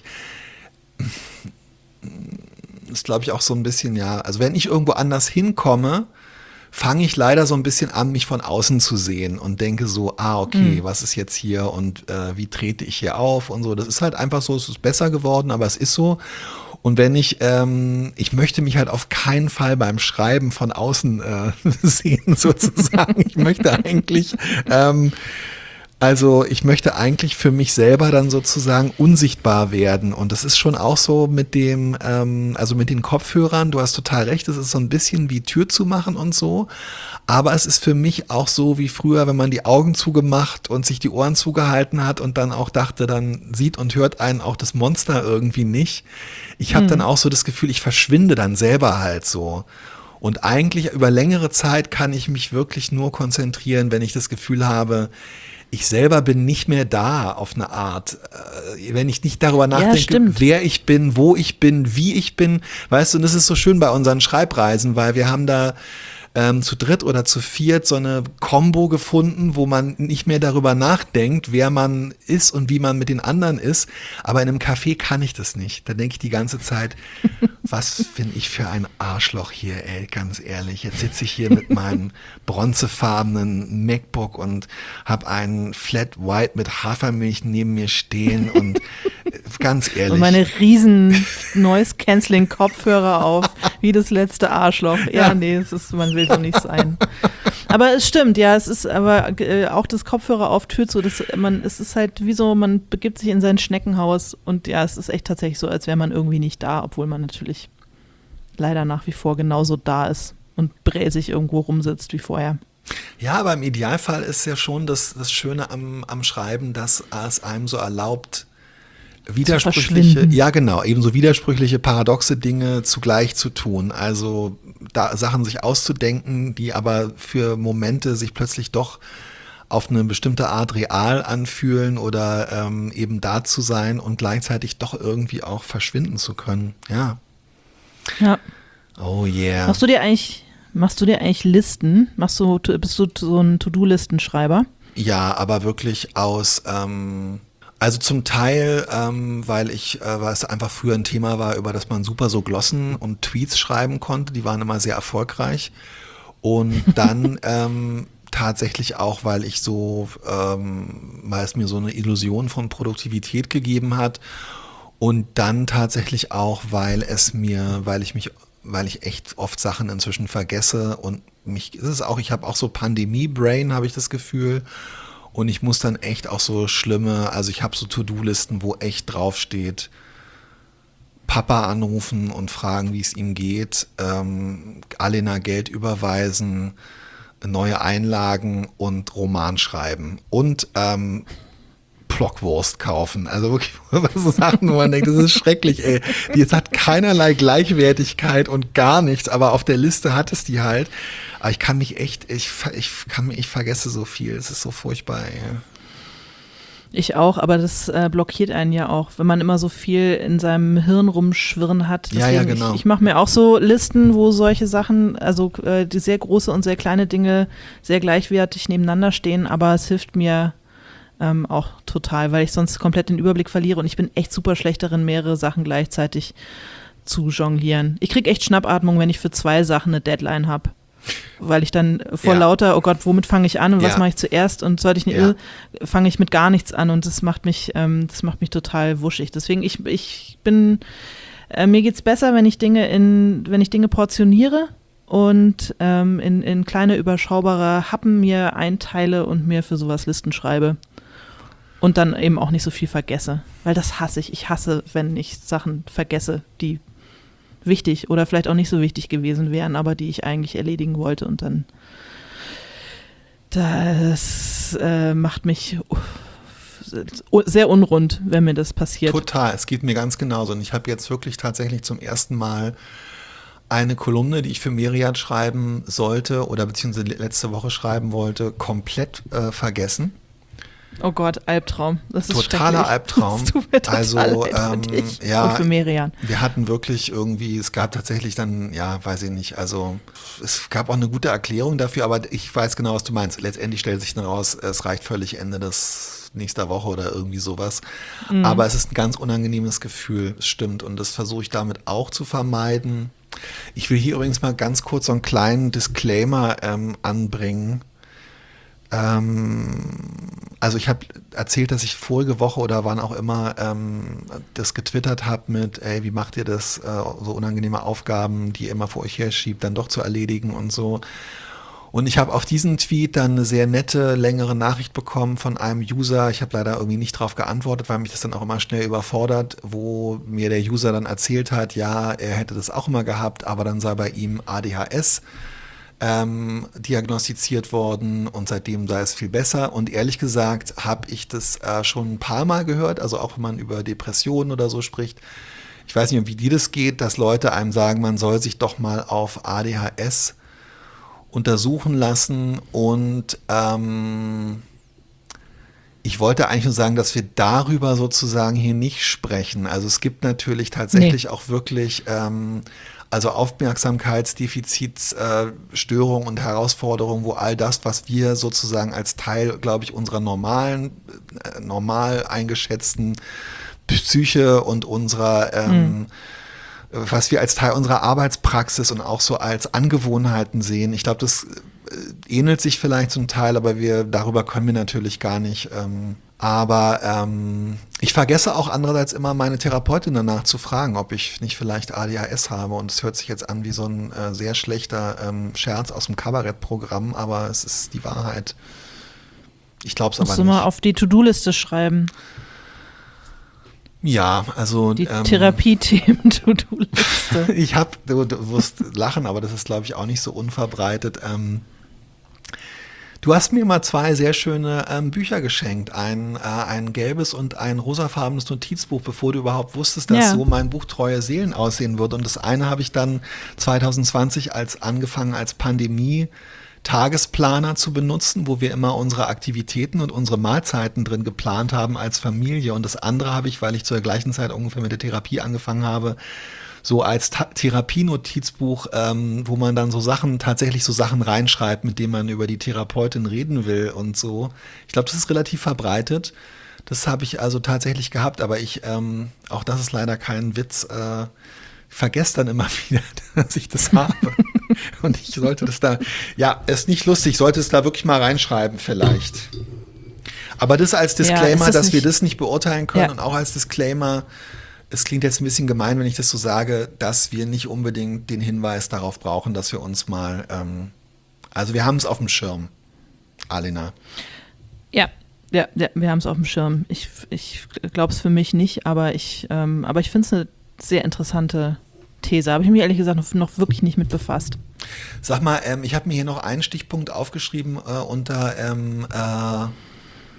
Das glaube ich auch so ein bisschen, ja. Also wenn ich irgendwo anders hinkomme, fange ich leider so ein bisschen an, mich von außen zu sehen und denke so, ah, okay, was ist jetzt hier und äh, wie trete ich hier auf und so. Das ist halt einfach so, es ist besser geworden, aber es ist so. Und wenn ich, ähm, ich möchte mich halt auf keinen Fall beim Schreiben von außen äh, sehen, sozusagen. Ich möchte eigentlich, ähm, also ich möchte eigentlich für mich selber dann sozusagen unsichtbar werden. Und das ist schon auch so mit dem, ähm, also mit den Kopfhörern, du hast total recht, es ist so ein bisschen wie Tür zu machen und so. Aber es ist für mich auch so wie früher, wenn man die Augen zugemacht und sich die Ohren zugehalten hat und dann auch dachte, dann sieht und hört einen auch das Monster irgendwie nicht. Ich habe dann auch so das Gefühl, ich verschwinde dann selber halt so. Und eigentlich über längere Zeit kann ich mich wirklich nur konzentrieren, wenn ich das Gefühl habe, ich selber bin nicht mehr da auf eine Art. Äh, wenn ich nicht darüber nachdenke, stimmt. wer ich bin, wo ich bin, wie ich bin. Weißt du, und das ist so schön bei unseren Schreibreisen, weil wir haben da ähm, zu dritt oder zu viert so eine Kombo gefunden, wo man nicht mehr darüber nachdenkt, wer man ist und wie man mit den anderen ist. Aber in einem Café kann ich das nicht. Da denke ich die ganze Zeit, was bin ich für ein Arschloch hier, ey, ganz ehrlich. Jetzt sitze ich hier mit meinem bronzefarbenen MacBook und habe einen Flat White mit Hafermilch neben mir stehen und äh, ganz ehrlich. Und meine riesen Noise-Canceling-Kopfhörer auf, wie das letzte Arschloch. Ja, Ja. nee, es ist, man will so nicht sein. Aber es stimmt, ja, es ist aber äh, auch das Kopfhörer auf Tür zu, das, man, es ist halt wie so, man begibt sich in sein Schneckenhaus, und ja, es ist echt tatsächlich so, als wäre man irgendwie nicht da, obwohl man natürlich leider nach wie vor genauso da ist und bräsig irgendwo rumsitzt wie vorher. Ja, aber im Idealfall ist ja schon das, das Schöne am, am Schreiben, dass es einem so erlaubt, widersprüchliche, verschwinden. ja genau, ebenso widersprüchliche, paradoxe Dinge zugleich zu tun. Also da Sachen sich auszudenken, die aber für Momente sich plötzlich doch auf eine bestimmte Art real anfühlen oder ähm, eben da zu sein und gleichzeitig doch irgendwie auch verschwinden zu können. Ja. Ja. Oh yeah. Machst du dir eigentlich, machst du dir eigentlich Listen? Machst du, bist du so ein To-Do-Listenschreiber? Ja, aber wirklich aus, ähm, also zum Teil, ähm, weil ich, äh, weil es einfach früher ein Thema war, über das man super so Glossen und Tweets schreiben konnte, die waren immer sehr erfolgreich. Und dann ähm, tatsächlich auch, weil ich so, ähm, weil es mir so eine Illusion von Produktivität gegeben hat. Und dann tatsächlich auch, weil es mir, weil ich mich, weil ich echt oft Sachen inzwischen vergesse und mich, es ist auch, ich habe auch so Pandemie-Brain, habe ich das Gefühl. Und ich muss dann echt auch so schlimme, also ich habe so To-Do-Listen, wo echt draufsteht, Papa anrufen und fragen, wie es ihm geht, ähm, Alena Geld überweisen, neue Einlagen und Roman schreiben. Und ähm, Blockwurst kaufen. Also wirklich so Sachen, wo man denkt, das ist schrecklich, ey. Die jetzt hat keinerlei Gleichwertigkeit und gar nichts, aber auf der Liste hat es die halt. Aber ich kann mich echt, ich, ich kann mich, ich vergesse so viel. Es ist so furchtbar, ey. Ich auch, aber das äh, blockiert einen ja auch, wenn man immer so viel in seinem Hirn rumschwirren hat. Deswegen, ja, ja, genau. Ich, ich mache mir auch so Listen, wo solche Sachen, also äh, die sehr große und sehr kleine Dinge sehr gleichwertig nebeneinander stehen, aber es hilft mir ähm, auch total, weil ich sonst komplett den Überblick verliere und ich bin echt super schlecht darin, mehrere Sachen gleichzeitig zu jonglieren. Ich kriege echt Schnappatmung, wenn ich für zwei Sachen eine Deadline habe. Weil ich dann vor ja. lauter, oh Gott, womit fange ich an und ja. was mache ich zuerst und sollte ich nicht, ja. fange ich mit gar nichts an und das macht mich, ähm, das macht mich total wuschig. Deswegen, ich, ich bin, äh, mir geht's besser, wenn ich Dinge in, wenn ich Dinge portioniere und ähm, in, in kleine, überschaubare Happen mir einteile und mir für sowas Listen schreibe. Und dann eben auch nicht so viel vergesse. Weil das hasse ich. Ich hasse, wenn ich Sachen vergesse, die wichtig oder vielleicht auch nicht so wichtig gewesen wären, aber die ich eigentlich erledigen wollte und dann das äh, macht mich uh, sehr unrund, wenn mir das passiert. Total, es geht mir ganz genauso und ich habe jetzt wirklich tatsächlich zum ersten Mal eine Kolumne, die ich für Meriad schreiben sollte oder beziehungsweise letzte Woche schreiben wollte, komplett äh, vergessen. Oh Gott, Albtraum. Das ist totaler Albtraum. Das tut mir total also leid für ähm, dich ja, und für Merian. Wir hatten wirklich irgendwie, es gab tatsächlich dann, ja, weiß ich nicht, also es gab auch eine gute Erklärung dafür, aber ich weiß genau, was du meinst. Letztendlich stellt sich dann raus, es reicht völlig Ende des nächster Woche oder irgendwie sowas. Mhm. Aber es ist ein ganz unangenehmes Gefühl, es stimmt. Und das versuche ich damit auch zu vermeiden. Ich will hier übrigens mal ganz kurz so einen kleinen Disclaimer ähm, anbringen. Also ich habe erzählt, dass ich vorige Woche oder wann auch immer ähm, das getwittert habe mit, ey, wie macht ihr das, äh, so unangenehme Aufgaben, die ihr immer vor euch herschiebt, dann doch zu erledigen und so. Und ich habe auf diesen Tweet dann eine sehr nette, längere Nachricht bekommen von einem User. Ich habe leider irgendwie nicht drauf geantwortet, weil mich das dann auch immer schnell überfordert, wo mir der User dann erzählt hat, ja, er hätte das auch immer gehabt, aber dann sei bei ihm A D H S Ähm, diagnostiziert worden und seitdem sei es viel besser. Und ehrlich gesagt habe ich das äh, schon ein paar Mal gehört, also auch wenn man über Depressionen oder so spricht. Ich weiß nicht, wie dir das geht, dass Leute einem sagen, man soll sich doch mal auf A D H S untersuchen lassen. Und ähm, ich wollte eigentlich nur sagen, dass wir darüber sozusagen hier nicht sprechen. Also es gibt natürlich tatsächlich nee. auch wirklich ähm, Also Aufmerksamkeitsdefizitsstörungen äh, und Herausforderungen, wo all das, was wir sozusagen als Teil, glaube ich, unserer normalen, äh, normal eingeschätzten Psyche und unserer, ähm, mhm. was wir als Teil unserer Arbeitspraxis und auch so als Angewohnheiten sehen. Ich glaube, das äh, ähnelt sich vielleicht zum Teil, aber wir darüber können wir natürlich gar nicht. Ähm, Aber ähm, ich vergesse auch andererseits immer meine Therapeutin danach zu fragen, ob ich nicht vielleicht A D H S habe. Und es hört sich jetzt an wie so ein äh, sehr schlechter ähm, Scherz aus dem Kabarettprogramm, aber es ist die Wahrheit. Ich glaube es aber nicht. Musst du mal auf die To-Do-Liste schreiben. Ja, also die ähm, Therapie-Themen-To-Do-Liste. Ich habe, du, du wirst lachen, aber das ist, glaube ich, auch nicht so unverbreitet. Ähm, Du hast mir mal zwei sehr schöne ähm, Bücher geschenkt, ein, äh, ein gelbes und ein rosafarbenes Notizbuch, bevor du überhaupt wusstest, dass ja. so mein Buch Treue Seelen aussehen würde. Und das eine habe ich dann zwanzig zwanzig als angefangen als Pandemie-Tagesplaner zu benutzen, wo wir immer unsere Aktivitäten und unsere Mahlzeiten drin geplant haben als Familie. Und das andere habe ich, weil ich zur gleichen Zeit ungefähr mit der Therapie angefangen habe, so als Ta- Therapienotizbuch, ähm, wo man dann so Sachen, tatsächlich so Sachen reinschreibt, mit denen man über die Therapeutin reden will und so. Ich glaube, das ist relativ verbreitet. Das habe ich also tatsächlich gehabt, aber ich, ähm, auch das ist leider kein Witz, äh, vergesse dann immer wieder, dass ich das habe. Und ich sollte das da, ja, ist nicht lustig, sollte es da wirklich mal reinschreiben vielleicht. Aber das als Disclaimer, ja, dass wir das nicht beurteilen können, ja. und auch als Disclaimer, es klingt jetzt ein bisschen gemein, wenn ich das so sage, dass wir nicht unbedingt den Hinweis darauf brauchen, dass wir uns mal, ähm, also wir haben es auf dem Schirm, Alena. Ja, ja, ja, wir haben es auf dem Schirm. Ich, ich glaube es für mich nicht, aber ich, ähm, aber ich finde es eine sehr interessante These. Habe ich mich ehrlich gesagt noch, noch wirklich nicht mit befasst. Sag mal, ähm, ich habe mir hier noch einen Stichpunkt aufgeschrieben äh, unter ähm, äh,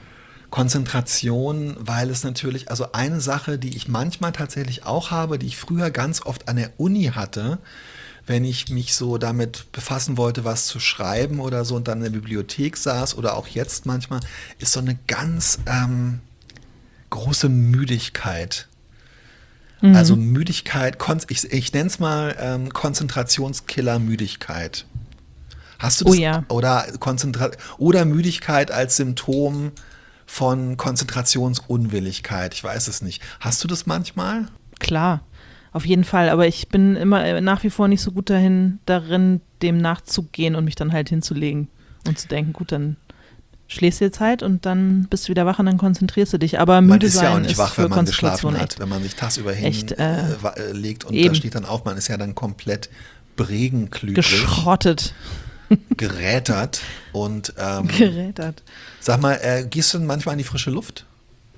Konzentration, weil es natürlich, also eine Sache, die ich manchmal tatsächlich auch habe, die ich früher ganz oft an der Uni hatte, wenn ich mich so damit befassen wollte, was zu schreiben oder so und dann in der Bibliothek saß oder auch jetzt manchmal, ist so eine ganz ähm, große Müdigkeit. Mhm. Also Müdigkeit, ich, ich nenne es mal ähm, Konzentrationskiller-Müdigkeit. Hast du das? Oh ja. Oder, Konzentra- oder Müdigkeit als Symptom von Konzentrationsunwilligkeit. Ich weiß es nicht. Hast du das manchmal? Klar, auf jeden Fall. Aber ich bin immer nach wie vor nicht so gut dahin, darin, dem nachzugehen und mich dann halt hinzulegen und zu denken, gut, dann schläfst du jetzt halt und dann bist du wieder wach und dann konzentrierst du dich. Aber müde sein ist, man ist ja auch nicht wach, wenn man geschlafen echt, hat. Wenn man sich tagsüber echt, äh, hinlegt und eben. da steht dann auf, man ist ja dann komplett bregenklügrig. Geschrottet. Gerätert und ähm, Gerätert. Sag mal, äh, gehst du denn manchmal in die frische Luft?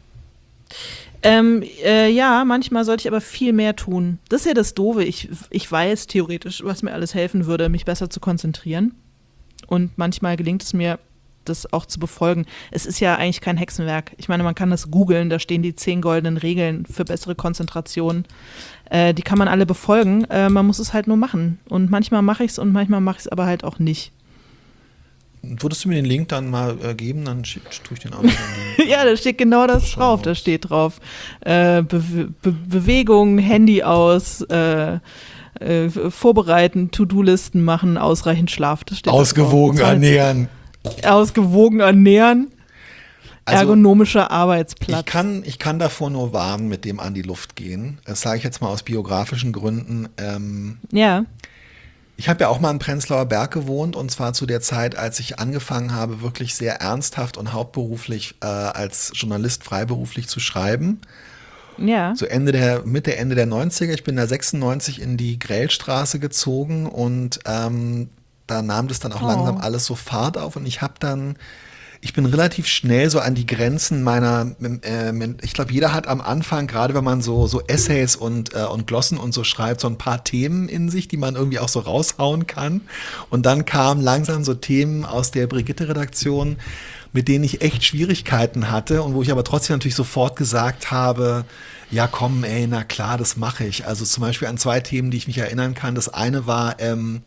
Ähm, äh, ja, manchmal sollte ich aber viel mehr tun. Das ist ja das Doofe. Ich, ich weiß theoretisch, was mir alles helfen würde, mich besser zu konzentrieren. Und manchmal gelingt es mir, das auch zu befolgen. Es ist ja eigentlich kein Hexenwerk. Ich meine, man kann das googeln, da stehen die zehn goldenen Regeln für bessere Konzentration. Äh, die kann man alle befolgen. Äh, man muss es halt nur machen. Und manchmal mache ich es und manchmal mache ich es aber halt auch nicht. Würdest du mir den Link dann mal äh, geben, dann schick, tue ich den auch noch in die, ja, da steht genau das drauf. Da steht drauf, äh, Be- Be- Bewegung, Handy aus, äh, äh, vorbereiten, To-Do-Listen machen, ausreichend Schlaf. Das steht ausgewogen ernähren. Ausgewogen ernähren. Also, ergonomischer Arbeitsplatz. Ich kann, ich kann davor nur warnen, mit dem an die Luft gehen. Das sage ich jetzt mal aus biografischen Gründen. Ähm, ja. Ich habe ja auch mal in Prenzlauer Berg gewohnt und zwar zu der Zeit, als ich angefangen habe, wirklich sehr ernsthaft und hauptberuflich äh, als Journalist freiberuflich zu schreiben. Ja. So Ende der, Mitte, Ende der neunziger. Ich bin da sechsundneunzig in die Grellstraße gezogen und ähm, da nahm das dann auch oh. langsam alles so Fahrt auf und ich habe dann, ich bin relativ schnell so an die Grenzen meiner, äh, ich glaube, jeder hat am Anfang, gerade wenn man so, so Essays und, äh, und Glossen und so schreibt, so ein paar Themen in sich, die man irgendwie auch so raushauen kann. Und dann kamen langsam so Themen aus der Brigitte-Redaktion, mit denen ich echt Schwierigkeiten hatte und wo ich aber trotzdem natürlich sofort gesagt habe, ja komm ey, na klar, das mache ich. Also zum Beispiel an zwei Themen, die ich mich erinnern kann. Das eine war, ähm,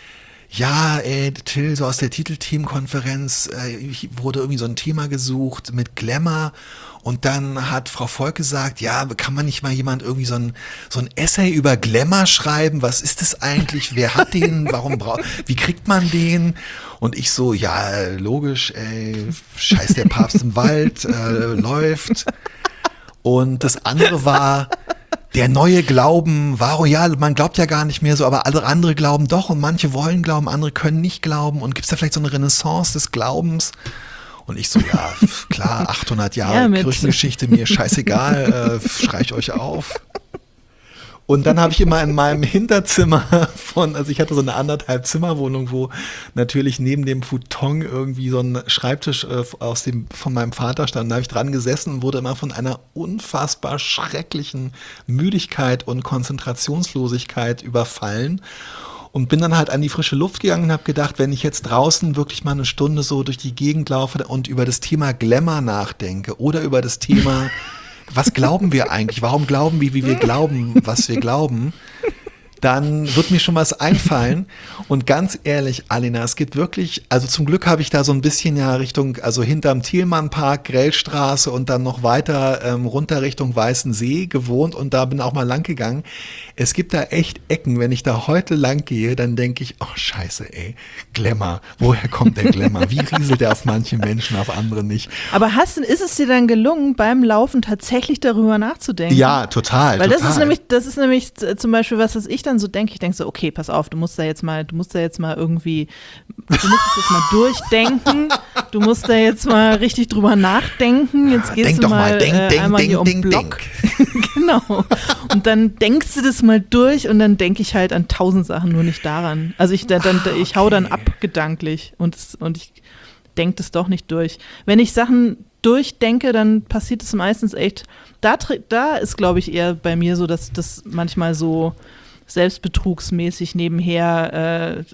ja, ey, Till, so aus der Titelteam-Konferenz äh, wurde irgendwie so ein Thema gesucht mit Glamour und dann hat Frau Volk gesagt, ja, kann man nicht mal jemand irgendwie so ein, so ein Essay über Glamour schreiben? Was ist das eigentlich? Wer hat den? Warum braucht, wie kriegt man den? Und ich so, ja, logisch, ey, scheiß der Papst im Wald, äh, läuft. Und das andere war, der neue Glauben, warum, ja, man glaubt ja gar nicht mehr so, aber alle andere glauben doch und manche wollen glauben, andere können nicht glauben und gibt es da vielleicht so eine Renaissance des Glaubens? Und ich so, ja, klar, achthundert Jahre ja, Kirchengeschichte, mir scheißegal, äh, schrei ich euch auf. Und dann habe ich immer in meinem Hinterzimmer von, also ich hatte so eine anderthalb Zimmerwohnung, wo natürlich neben dem Futon irgendwie so ein Schreibtisch äh, aus dem, von meinem Vater stand. Da habe ich dran gesessen und wurde immer von einer unfassbar schrecklichen Müdigkeit und Konzentrationslosigkeit überfallen. Und bin dann halt an die frische Luft gegangen und habe gedacht, wenn ich jetzt draußen wirklich mal eine Stunde so durch die Gegend laufe und über das Thema Glamour nachdenke oder über das Thema was glauben wir eigentlich? Warum glauben wir, wie wir glauben, was wir glauben? Dann wird mir schon was einfallen. Und ganz ehrlich, Alina, es gibt wirklich, also zum Glück habe ich da so ein bisschen ja Richtung, also hinterm Thielmannpark, Grellstraße und dann noch weiter ähm, runter Richtung Weißensee gewohnt und da bin auch mal lang gegangen. Es gibt da echt Ecken, wenn ich da heute lang gehe, dann denke ich, oh scheiße ey, Glamour, woher kommt der Glamour? Wie rieselt der auf manche Menschen, auf andere nicht? Aber hast, ist es dir dann gelungen, beim Laufen tatsächlich darüber nachzudenken? Ja, total. Weil total. das ist nämlich, das ist nämlich zum Beispiel was, was ich dann so denke. Ich denke so, okay, pass auf, du musst da jetzt mal, du musst da jetzt mal irgendwie, du musst es jetzt mal durchdenken, du musst da jetzt mal richtig drüber nachdenken. Jetzt gehst denk du doch mal, mal denk, äh, denk, einmal denk, hier um denk, Block. denk. Genau. Und dann denkst du das mal durch und dann denke ich halt an tausend Sachen, nur nicht daran. Also ich, dann, ah, okay. ich hau dann ab gedanklich und, und ich denke das doch nicht durch. Wenn ich Sachen durchdenke, dann passiert es meistens echt, da, da ist glaube ich eher bei mir so, dass das manchmal so selbstbetrugsmäßig nebenher äh,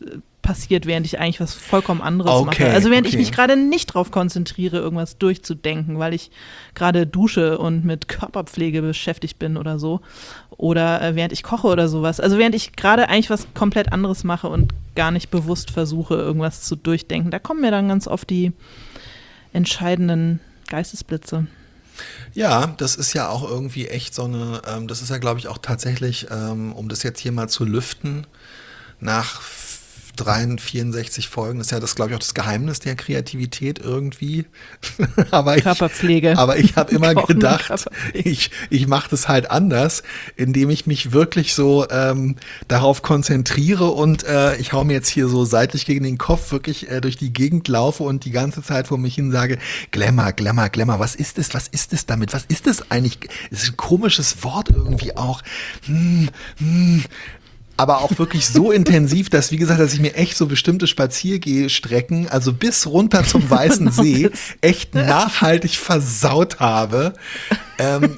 passiert, während ich eigentlich was vollkommen anderes Okay, mache. Also während okay. ich mich gerade nicht drauf konzentriere, irgendwas durchzudenken, weil ich gerade dusche und mit Körperpflege beschäftigt bin oder so. Oder äh, während ich koche oder sowas. Also während ich gerade eigentlich was komplett anderes mache und gar nicht bewusst versuche, irgendwas zu durchdenken. Da kommen mir dann ganz oft die entscheidenden Geistesblitze. Ja, das ist ja auch irgendwie echt so eine, ähm, das ist ja, glaube ich, auch tatsächlich, ähm, um das jetzt hier mal zu lüften, nach dreihundertvierundsechzig Folgen ist ja das, glaube ich, auch das Geheimnis der Kreativität irgendwie. aber ich, Körperpflege. Aber ich habe immer Kochen und gedacht, Körperpflege. ich, ich mache das halt anders, indem ich mich wirklich so ähm, darauf konzentriere und äh, ich hau mir jetzt hier so seitlich gegen den Kopf wirklich äh, durch die Gegend laufe und die ganze Zeit vor mich hin sage, Glamour, Glamour, Glamour, was ist das, was ist das damit, was ist das eigentlich? Es ist ein komisches Wort irgendwie auch. Hm, hm. Aber auch wirklich so intensiv, dass, wie gesagt, dass ich mir echt so bestimmte Spaziergehstrecken, also bis runter zum Weißen See, echt nachhaltig versaut habe. Ähm,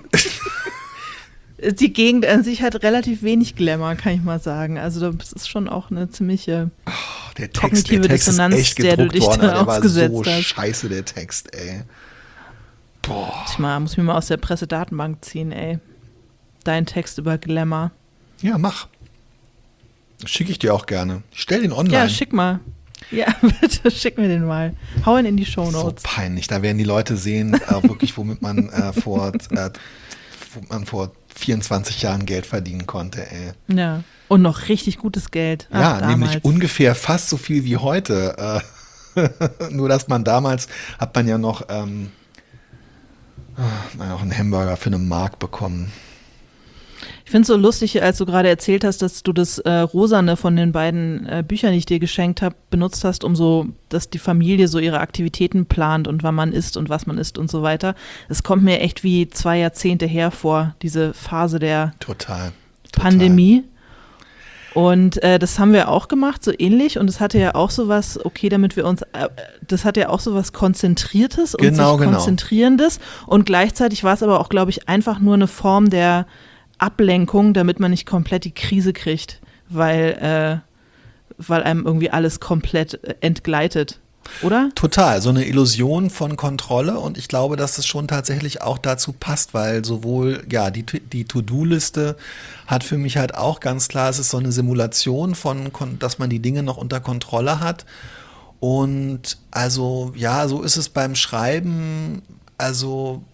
Die Gegend an sich hat relativ wenig Glamour, kann ich mal sagen. Also das ist schon auch eine ziemliche der Text, kognitive der Text Dissonanz, ist echt der du gedruckt dich worden, da aber der war ausgesetzt so hast. scheiße, der Text, ey. Boah. Ich mal, muss mich mal aus der Pressedatenbank ziehen, ey. Dein Text über Glamour. Ja, mach. Schicke ich dir auch gerne. Ich stell den online. Ja, schick mal. Ja, bitte schick mir den mal. Hau ihn in die Shownotes. So peinlich. Da werden die Leute sehen, äh, wirklich, womit man, äh, vor, äh, womit man vor vierundzwanzig Jahren Geld verdienen konnte, ey. Ja. Und noch richtig gutes Geld. Ach, Ja, damals. nämlich ungefähr fast so viel wie heute. Äh, nur, dass man damals, hat man ja noch ähm, naja, auch einen Hamburger für eine Mark bekommen. Ich finde es so lustig, als du gerade erzählt hast, dass du das äh, Rosane von den beiden äh, Büchern, die ich dir geschenkt habe, benutzt hast, um so, dass die Familie so ihre Aktivitäten plant und wann man isst und was man isst und so weiter. Es kommt mir echt wie zwei Jahrzehnte her vor, diese Phase der Total. total. Pandemie. Und äh, das haben wir auch gemacht, so ähnlich. Und es hatte ja auch so was, okay, damit wir uns, äh, das hat ja auch so was Konzentriertes und Genau, sich genau. Konzentrierendes. Und gleichzeitig war es aber auch, glaube ich, einfach nur eine Form der Ablenkung, damit man nicht komplett die Krise kriegt, weil, äh, weil einem irgendwie alles komplett äh, entgleitet, oder? Total, so eine Illusion von Kontrolle und ich glaube, dass es schon tatsächlich auch dazu passt, weil sowohl, ja, die, die To-Do-Liste hat für mich halt auch ganz klar, es ist so eine Simulation von, dass man die Dinge noch unter Kontrolle hat und also, ja, so ist es beim Schreiben, also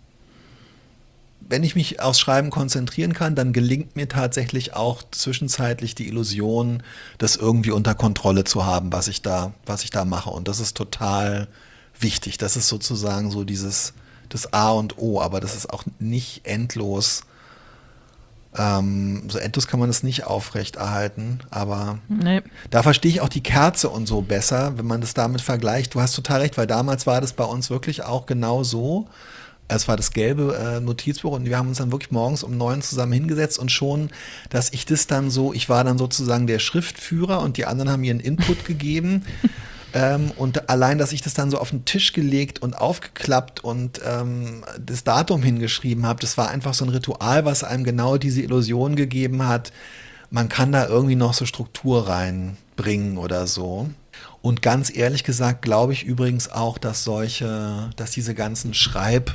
wenn ich mich aufs Schreiben konzentrieren kann, dann gelingt mir tatsächlich auch zwischenzeitlich die Illusion, das irgendwie unter Kontrolle zu haben, was ich da, was ich da mache. Und das ist total wichtig. Das ist sozusagen so dieses, das A und O, aber das ist auch nicht endlos. Ähm, so endlos kann man es nicht aufrechterhalten, aber Nee. da verstehe ich auch die Kerze und so besser, wenn man das damit vergleicht. Du hast total recht, weil damals war das bei uns wirklich auch genau so. Es war das gelbe äh, Notizbuch und wir haben uns dann wirklich morgens um neun zusammen hingesetzt und schon, dass ich das dann so, ich war dann sozusagen der Schriftführer und die anderen haben mir einen Input gegeben ähm, und allein, dass ich das dann so auf den Tisch gelegt und aufgeklappt und ähm, das Datum hingeschrieben habe, das war einfach so ein Ritual, was einem genau diese Illusion gegeben hat, man kann da irgendwie noch so Struktur reinbringen oder so. Und ganz ehrlich gesagt glaube ich übrigens auch, dass solche, dass diese ganzen Schreib-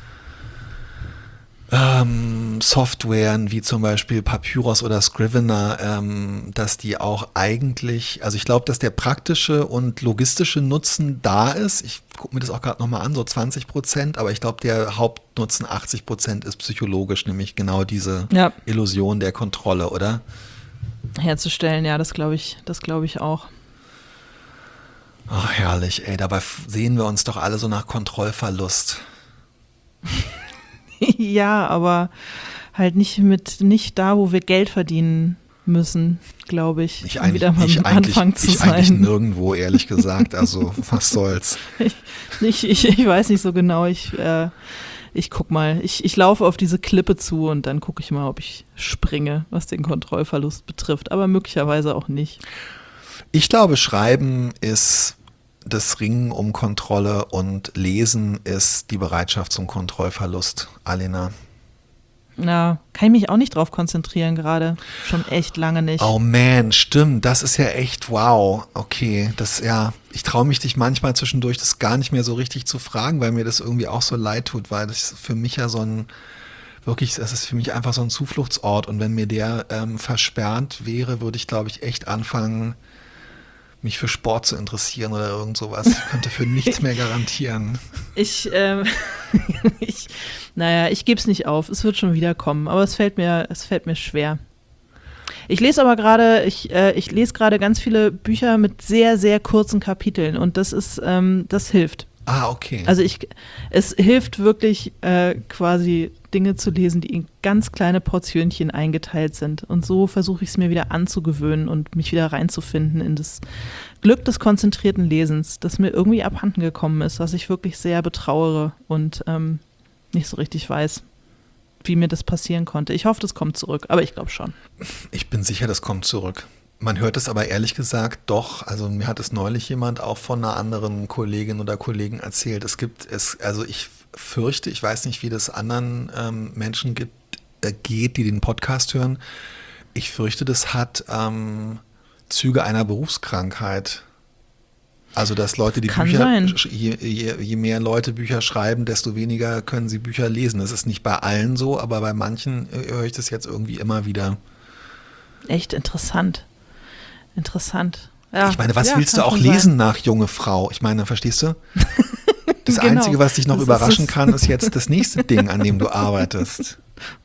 Ähm, Softwaren wie zum Beispiel Papyrus oder Scrivener, ähm, dass die auch eigentlich, also ich glaube, dass der praktische und logistische Nutzen da ist. Ich gucke mir das auch gerade nochmal an, so zwanzig Prozent, aber ich glaube, der Hauptnutzen achtzig Prozent ist psychologisch, nämlich genau diese Ja. Illusion der Kontrolle, oder? Herzustellen, ja, das glaube ich, das glaube ich auch. Ach, herrlich, ey, dabei f- sehen wir uns doch alle so nach Kontrollverlust. Ja, aber halt nicht mit, nicht da, wo wir Geld verdienen müssen, glaube ich. Ich um eigentlich, wieder mal ich am eigentlich, Anfang zu ich eigentlich sein. nirgendwo, ehrlich gesagt, also was soll's. Ich, ich, ich, ich weiß nicht so genau. Ich, äh, ich guck mal. Ich, ich laufe auf diese Klippe zu und dann gucke ich mal, ob ich springe, was den Kontrollverlust betrifft. Aber möglicherweise auch nicht. Ich glaube, Schreiben ist das Ringen um Kontrolle und Lesen ist die Bereitschaft zum Kontrollverlust, Alena. Na, kann ich mich auch nicht drauf konzentrieren gerade. Schon echt lange nicht. Oh man, stimmt. Das ist ja echt wow. Okay, das ja. Ich traue mich dich manchmal zwischendurch, das gar nicht mehr so richtig zu fragen, weil mir das irgendwie auch so leid tut, weil das für mich ja so ein wirklich, das ist für mich einfach so ein Zufluchtsort. Und wenn mir der ähm, versperrt wäre, würde ich, glaube ich, echt anfangen, mich für Sport zu interessieren oder irgend sowas. Ich könnte für nichts mehr garantieren. Ich, ähm, ich, naja, ich gebe es nicht auf. Es wird schon wieder kommen, aber es fällt mir, es fällt mir schwer. Ich lese aber gerade, ich, äh, ich lese gerade ganz viele Bücher mit sehr, sehr kurzen Kapiteln und das ist, ähm, das hilft. Ah, okay. Also ich, es hilft wirklich äh, quasi Dinge zu lesen, die in ganz kleine Portionchen eingeteilt sind. Und so versuche ich es mir wieder anzugewöhnen und mich wieder reinzufinden in das Glück des konzentrierten Lesens, das mir irgendwie abhanden gekommen ist, was ich wirklich sehr betrauere und ähm, nicht so richtig weiß, wie mir das passieren konnte. Ich hoffe, das kommt zurück, aber ich glaube schon. Ich bin sicher, das kommt zurück. Man hört es aber ehrlich gesagt doch, also mir hat es neulich jemand auch von einer anderen Kollegin oder Kollegen erzählt. Es gibt es, also ich fürchte, ich weiß nicht, wie das anderen ähm, Menschen gibt, äh, geht, die den Podcast hören. Ich fürchte, das hat ähm, Züge einer Berufskrankheit. Also dass Leute, die Kann Bücher, sein. je, je, je mehr Leute Bücher schreiben, desto weniger können sie Bücher lesen. Das ist nicht bei allen so, aber bei manchen äh, höre ich das jetzt irgendwie immer wieder. Echt interessant. Interessant. Ja, ich meine, was ja, willst du kann auch schon lesen sein. nach junge Frau? Ich meine, verstehst du? Das Genau. Einzige, was dich noch Das ist überraschen es. kann, ist jetzt das nächste Ding, an dem du arbeitest.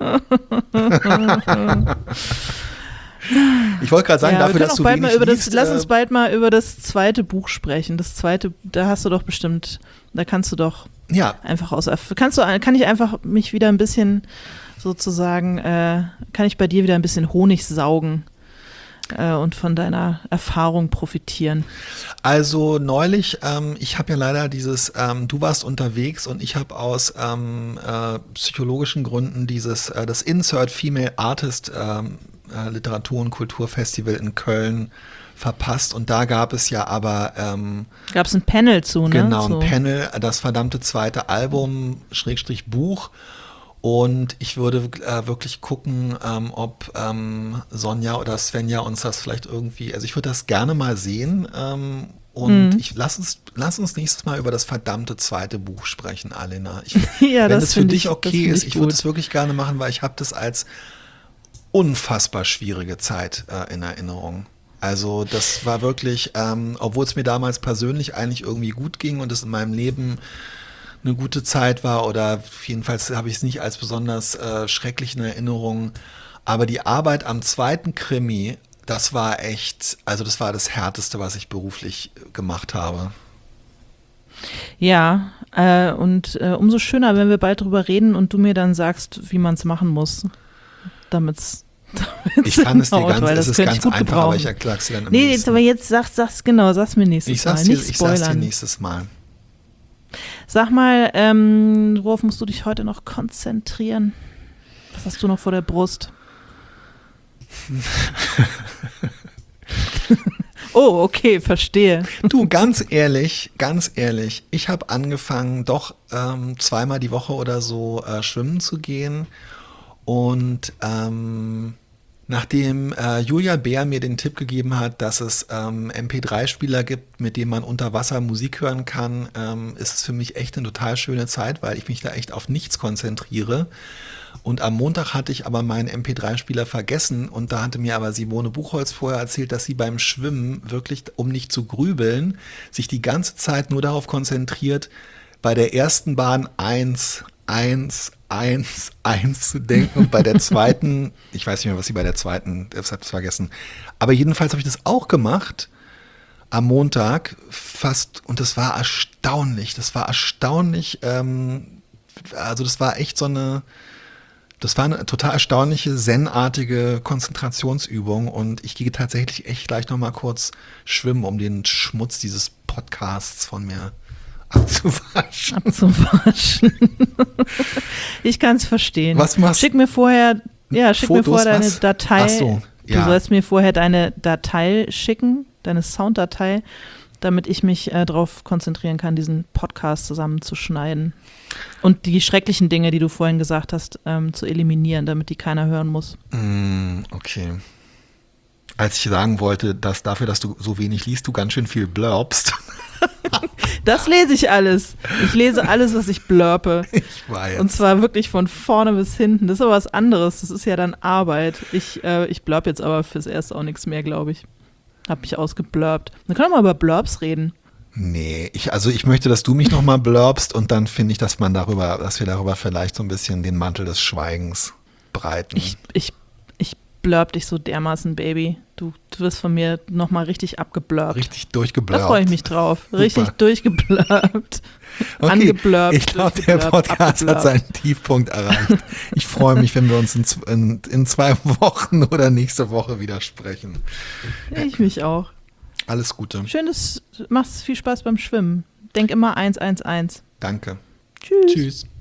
Ich wollte gerade sagen, Ja, dafür, wir können dass auch du bald mal wenig über das, liest, lass uns äh, bald mal über das zweite Buch sprechen. Das zweite, da hast du doch bestimmt, da kannst du doch ja, einfach aus, kannst du, kann ich einfach mich wieder ein bisschen sozusagen, äh, kann ich bei dir wieder ein bisschen Honig saugen äh, und von deiner Erfahrung profitieren. also neulich, ähm, ich habe ja leider dieses, ähm, du warst unterwegs und ich habe aus ähm, äh, psychologischen Gründen dieses, äh, das Insert Female Artist ähm, äh, Literatur- und Kulturfestival in Köln verpasst und da gab es ja aber ähm, Gab es ein Panel zu, ne? genau, ein so. Panel, das verdammte zweite Album, Schrägstrich Buch. Und ich würde äh, wirklich gucken, ähm, ob ähm, Sonja oder Svenja uns das vielleicht irgendwie, also ich würde das gerne mal sehen. Ähm, und Mhm. ich lass uns, lass uns nächstes Mal über das verdammte zweite Buch sprechen, Alena. Ich, Ja, wenn das das für find dich ich- das okay find ist, ich ich würde gut. es wirklich gerne machen, weil ich habe das als unfassbar schwierige Zeit äh, in Erinnerung. Also das war wirklich, ähm, obwohl es mir damals persönlich eigentlich irgendwie gut ging und es in meinem Leben eine gute Zeit war oder jedenfalls habe ich es nicht als besonders äh, schrecklich in Erinnerung. Aber die Arbeit am zweiten Krimi, das war echt, also das war das Härteste, was ich beruflich äh, gemacht habe. Ja, äh, und äh, umso schöner, wenn wir bald drüber reden und du mir dann sagst, wie man es machen muss, damit es Ich kann es dir hinhaut, ganz, weil es das ist könnte ich ganz gut einfach, aber ich gebrauchen. erkläre es dir dann im Nee, jetzt, nächsten. aber jetzt sag's, sag's genau, sag's mir nächstes Ich sag's Mal, dir, nicht ich sag's dir spoilern. nächstes Mal. Sag mal, ähm, worauf musst du dich heute noch konzentrieren? Was hast du noch vor der Brust? Oh, okay, verstehe. Du, ganz ehrlich, ganz ehrlich, ich habe angefangen, doch ähm, zweimal die Woche oder so äh, schwimmen zu gehen. Und ähm, nachdem äh, Julia Bär mir den Tipp gegeben hat, dass es ähm, M P drei Spieler gibt, mit denen man unter Wasser Musik hören kann, ähm, ist es für mich echt eine total schöne Zeit, weil ich mich da echt auf nichts konzentriere. Und am Montag hatte ich aber meinen M P drei Spieler vergessen und da hatte mir aber Simone Buchholz vorher erzählt, dass sie beim Schwimmen wirklich, um nicht zu grübeln, sich die ganze Zeit nur darauf konzentriert, bei der ersten Bahn eins, eins, eins, eins zu denken und bei der zweiten, ich weiß nicht mehr, was sie bei der zweiten, ich habe es vergessen, aber jedenfalls habe ich das auch gemacht am Montag fast und das war erstaunlich, das war erstaunlich, ähm, also das war echt so eine, das war eine total erstaunliche, zen-artige Konzentrationsübung und ich gehe tatsächlich echt gleich nochmal kurz schwimmen, um den Schmutz dieses Podcasts von mir abzuwaschen. Abzuwaschen. Ich kann es verstehen. Was machst Schick mir vorher, ja, schick Fotos, mir vorher deine was? Datei. Ach so, Du ja. sollst mir vorher deine Datei schicken, deine Sounddatei, damit ich mich äh, darauf konzentrieren kann, diesen Podcast zusammenzuschneiden. Und die schrecklichen Dinge, die du vorhin gesagt hast, ähm, zu eliminieren, damit die keiner hören muss. Mm, okay. Als ich sagen wollte, dass dafür, dass du so wenig liest, du ganz schön viel blurbst. Das lese ich alles. Ich lese alles, was ich blurpe. Ich weiß. Und zwar wirklich von vorne bis hinten. Das ist aber was anderes. Das ist ja dann Arbeit. Ich, äh, ich blurb jetzt aber fürs Erste auch nichts mehr, glaube ich. Hab mich ausgeblurbt. Dann können wir mal über Blurbs reden. Nee, ich, also ich möchte, dass du mich nochmal blurbst und dann finde ich, dass man darüber, dass wir darüber vielleicht so ein bisschen den Mantel des Schweigens breiten. Ich, ich, ich blurb dich so dermaßen, Baby. Du, du wirst von mir nochmal richtig abgeblurbt. Richtig durchgeblurbt. Da freue ich mich drauf. Richtig Super. durchgeblurbt. Okay, Angeblurbt. ich glaube, der Podcast hat seinen Tiefpunkt erreicht. Ich freue mich, wenn wir uns in, in, in zwei Wochen oder nächste Woche wieder sprechen. Ich mich auch. Alles Gute. Schönes, mach's viel Spaß beim Schwimmen. Denk immer eins eins eins. Danke. Tschüss. Tschüss.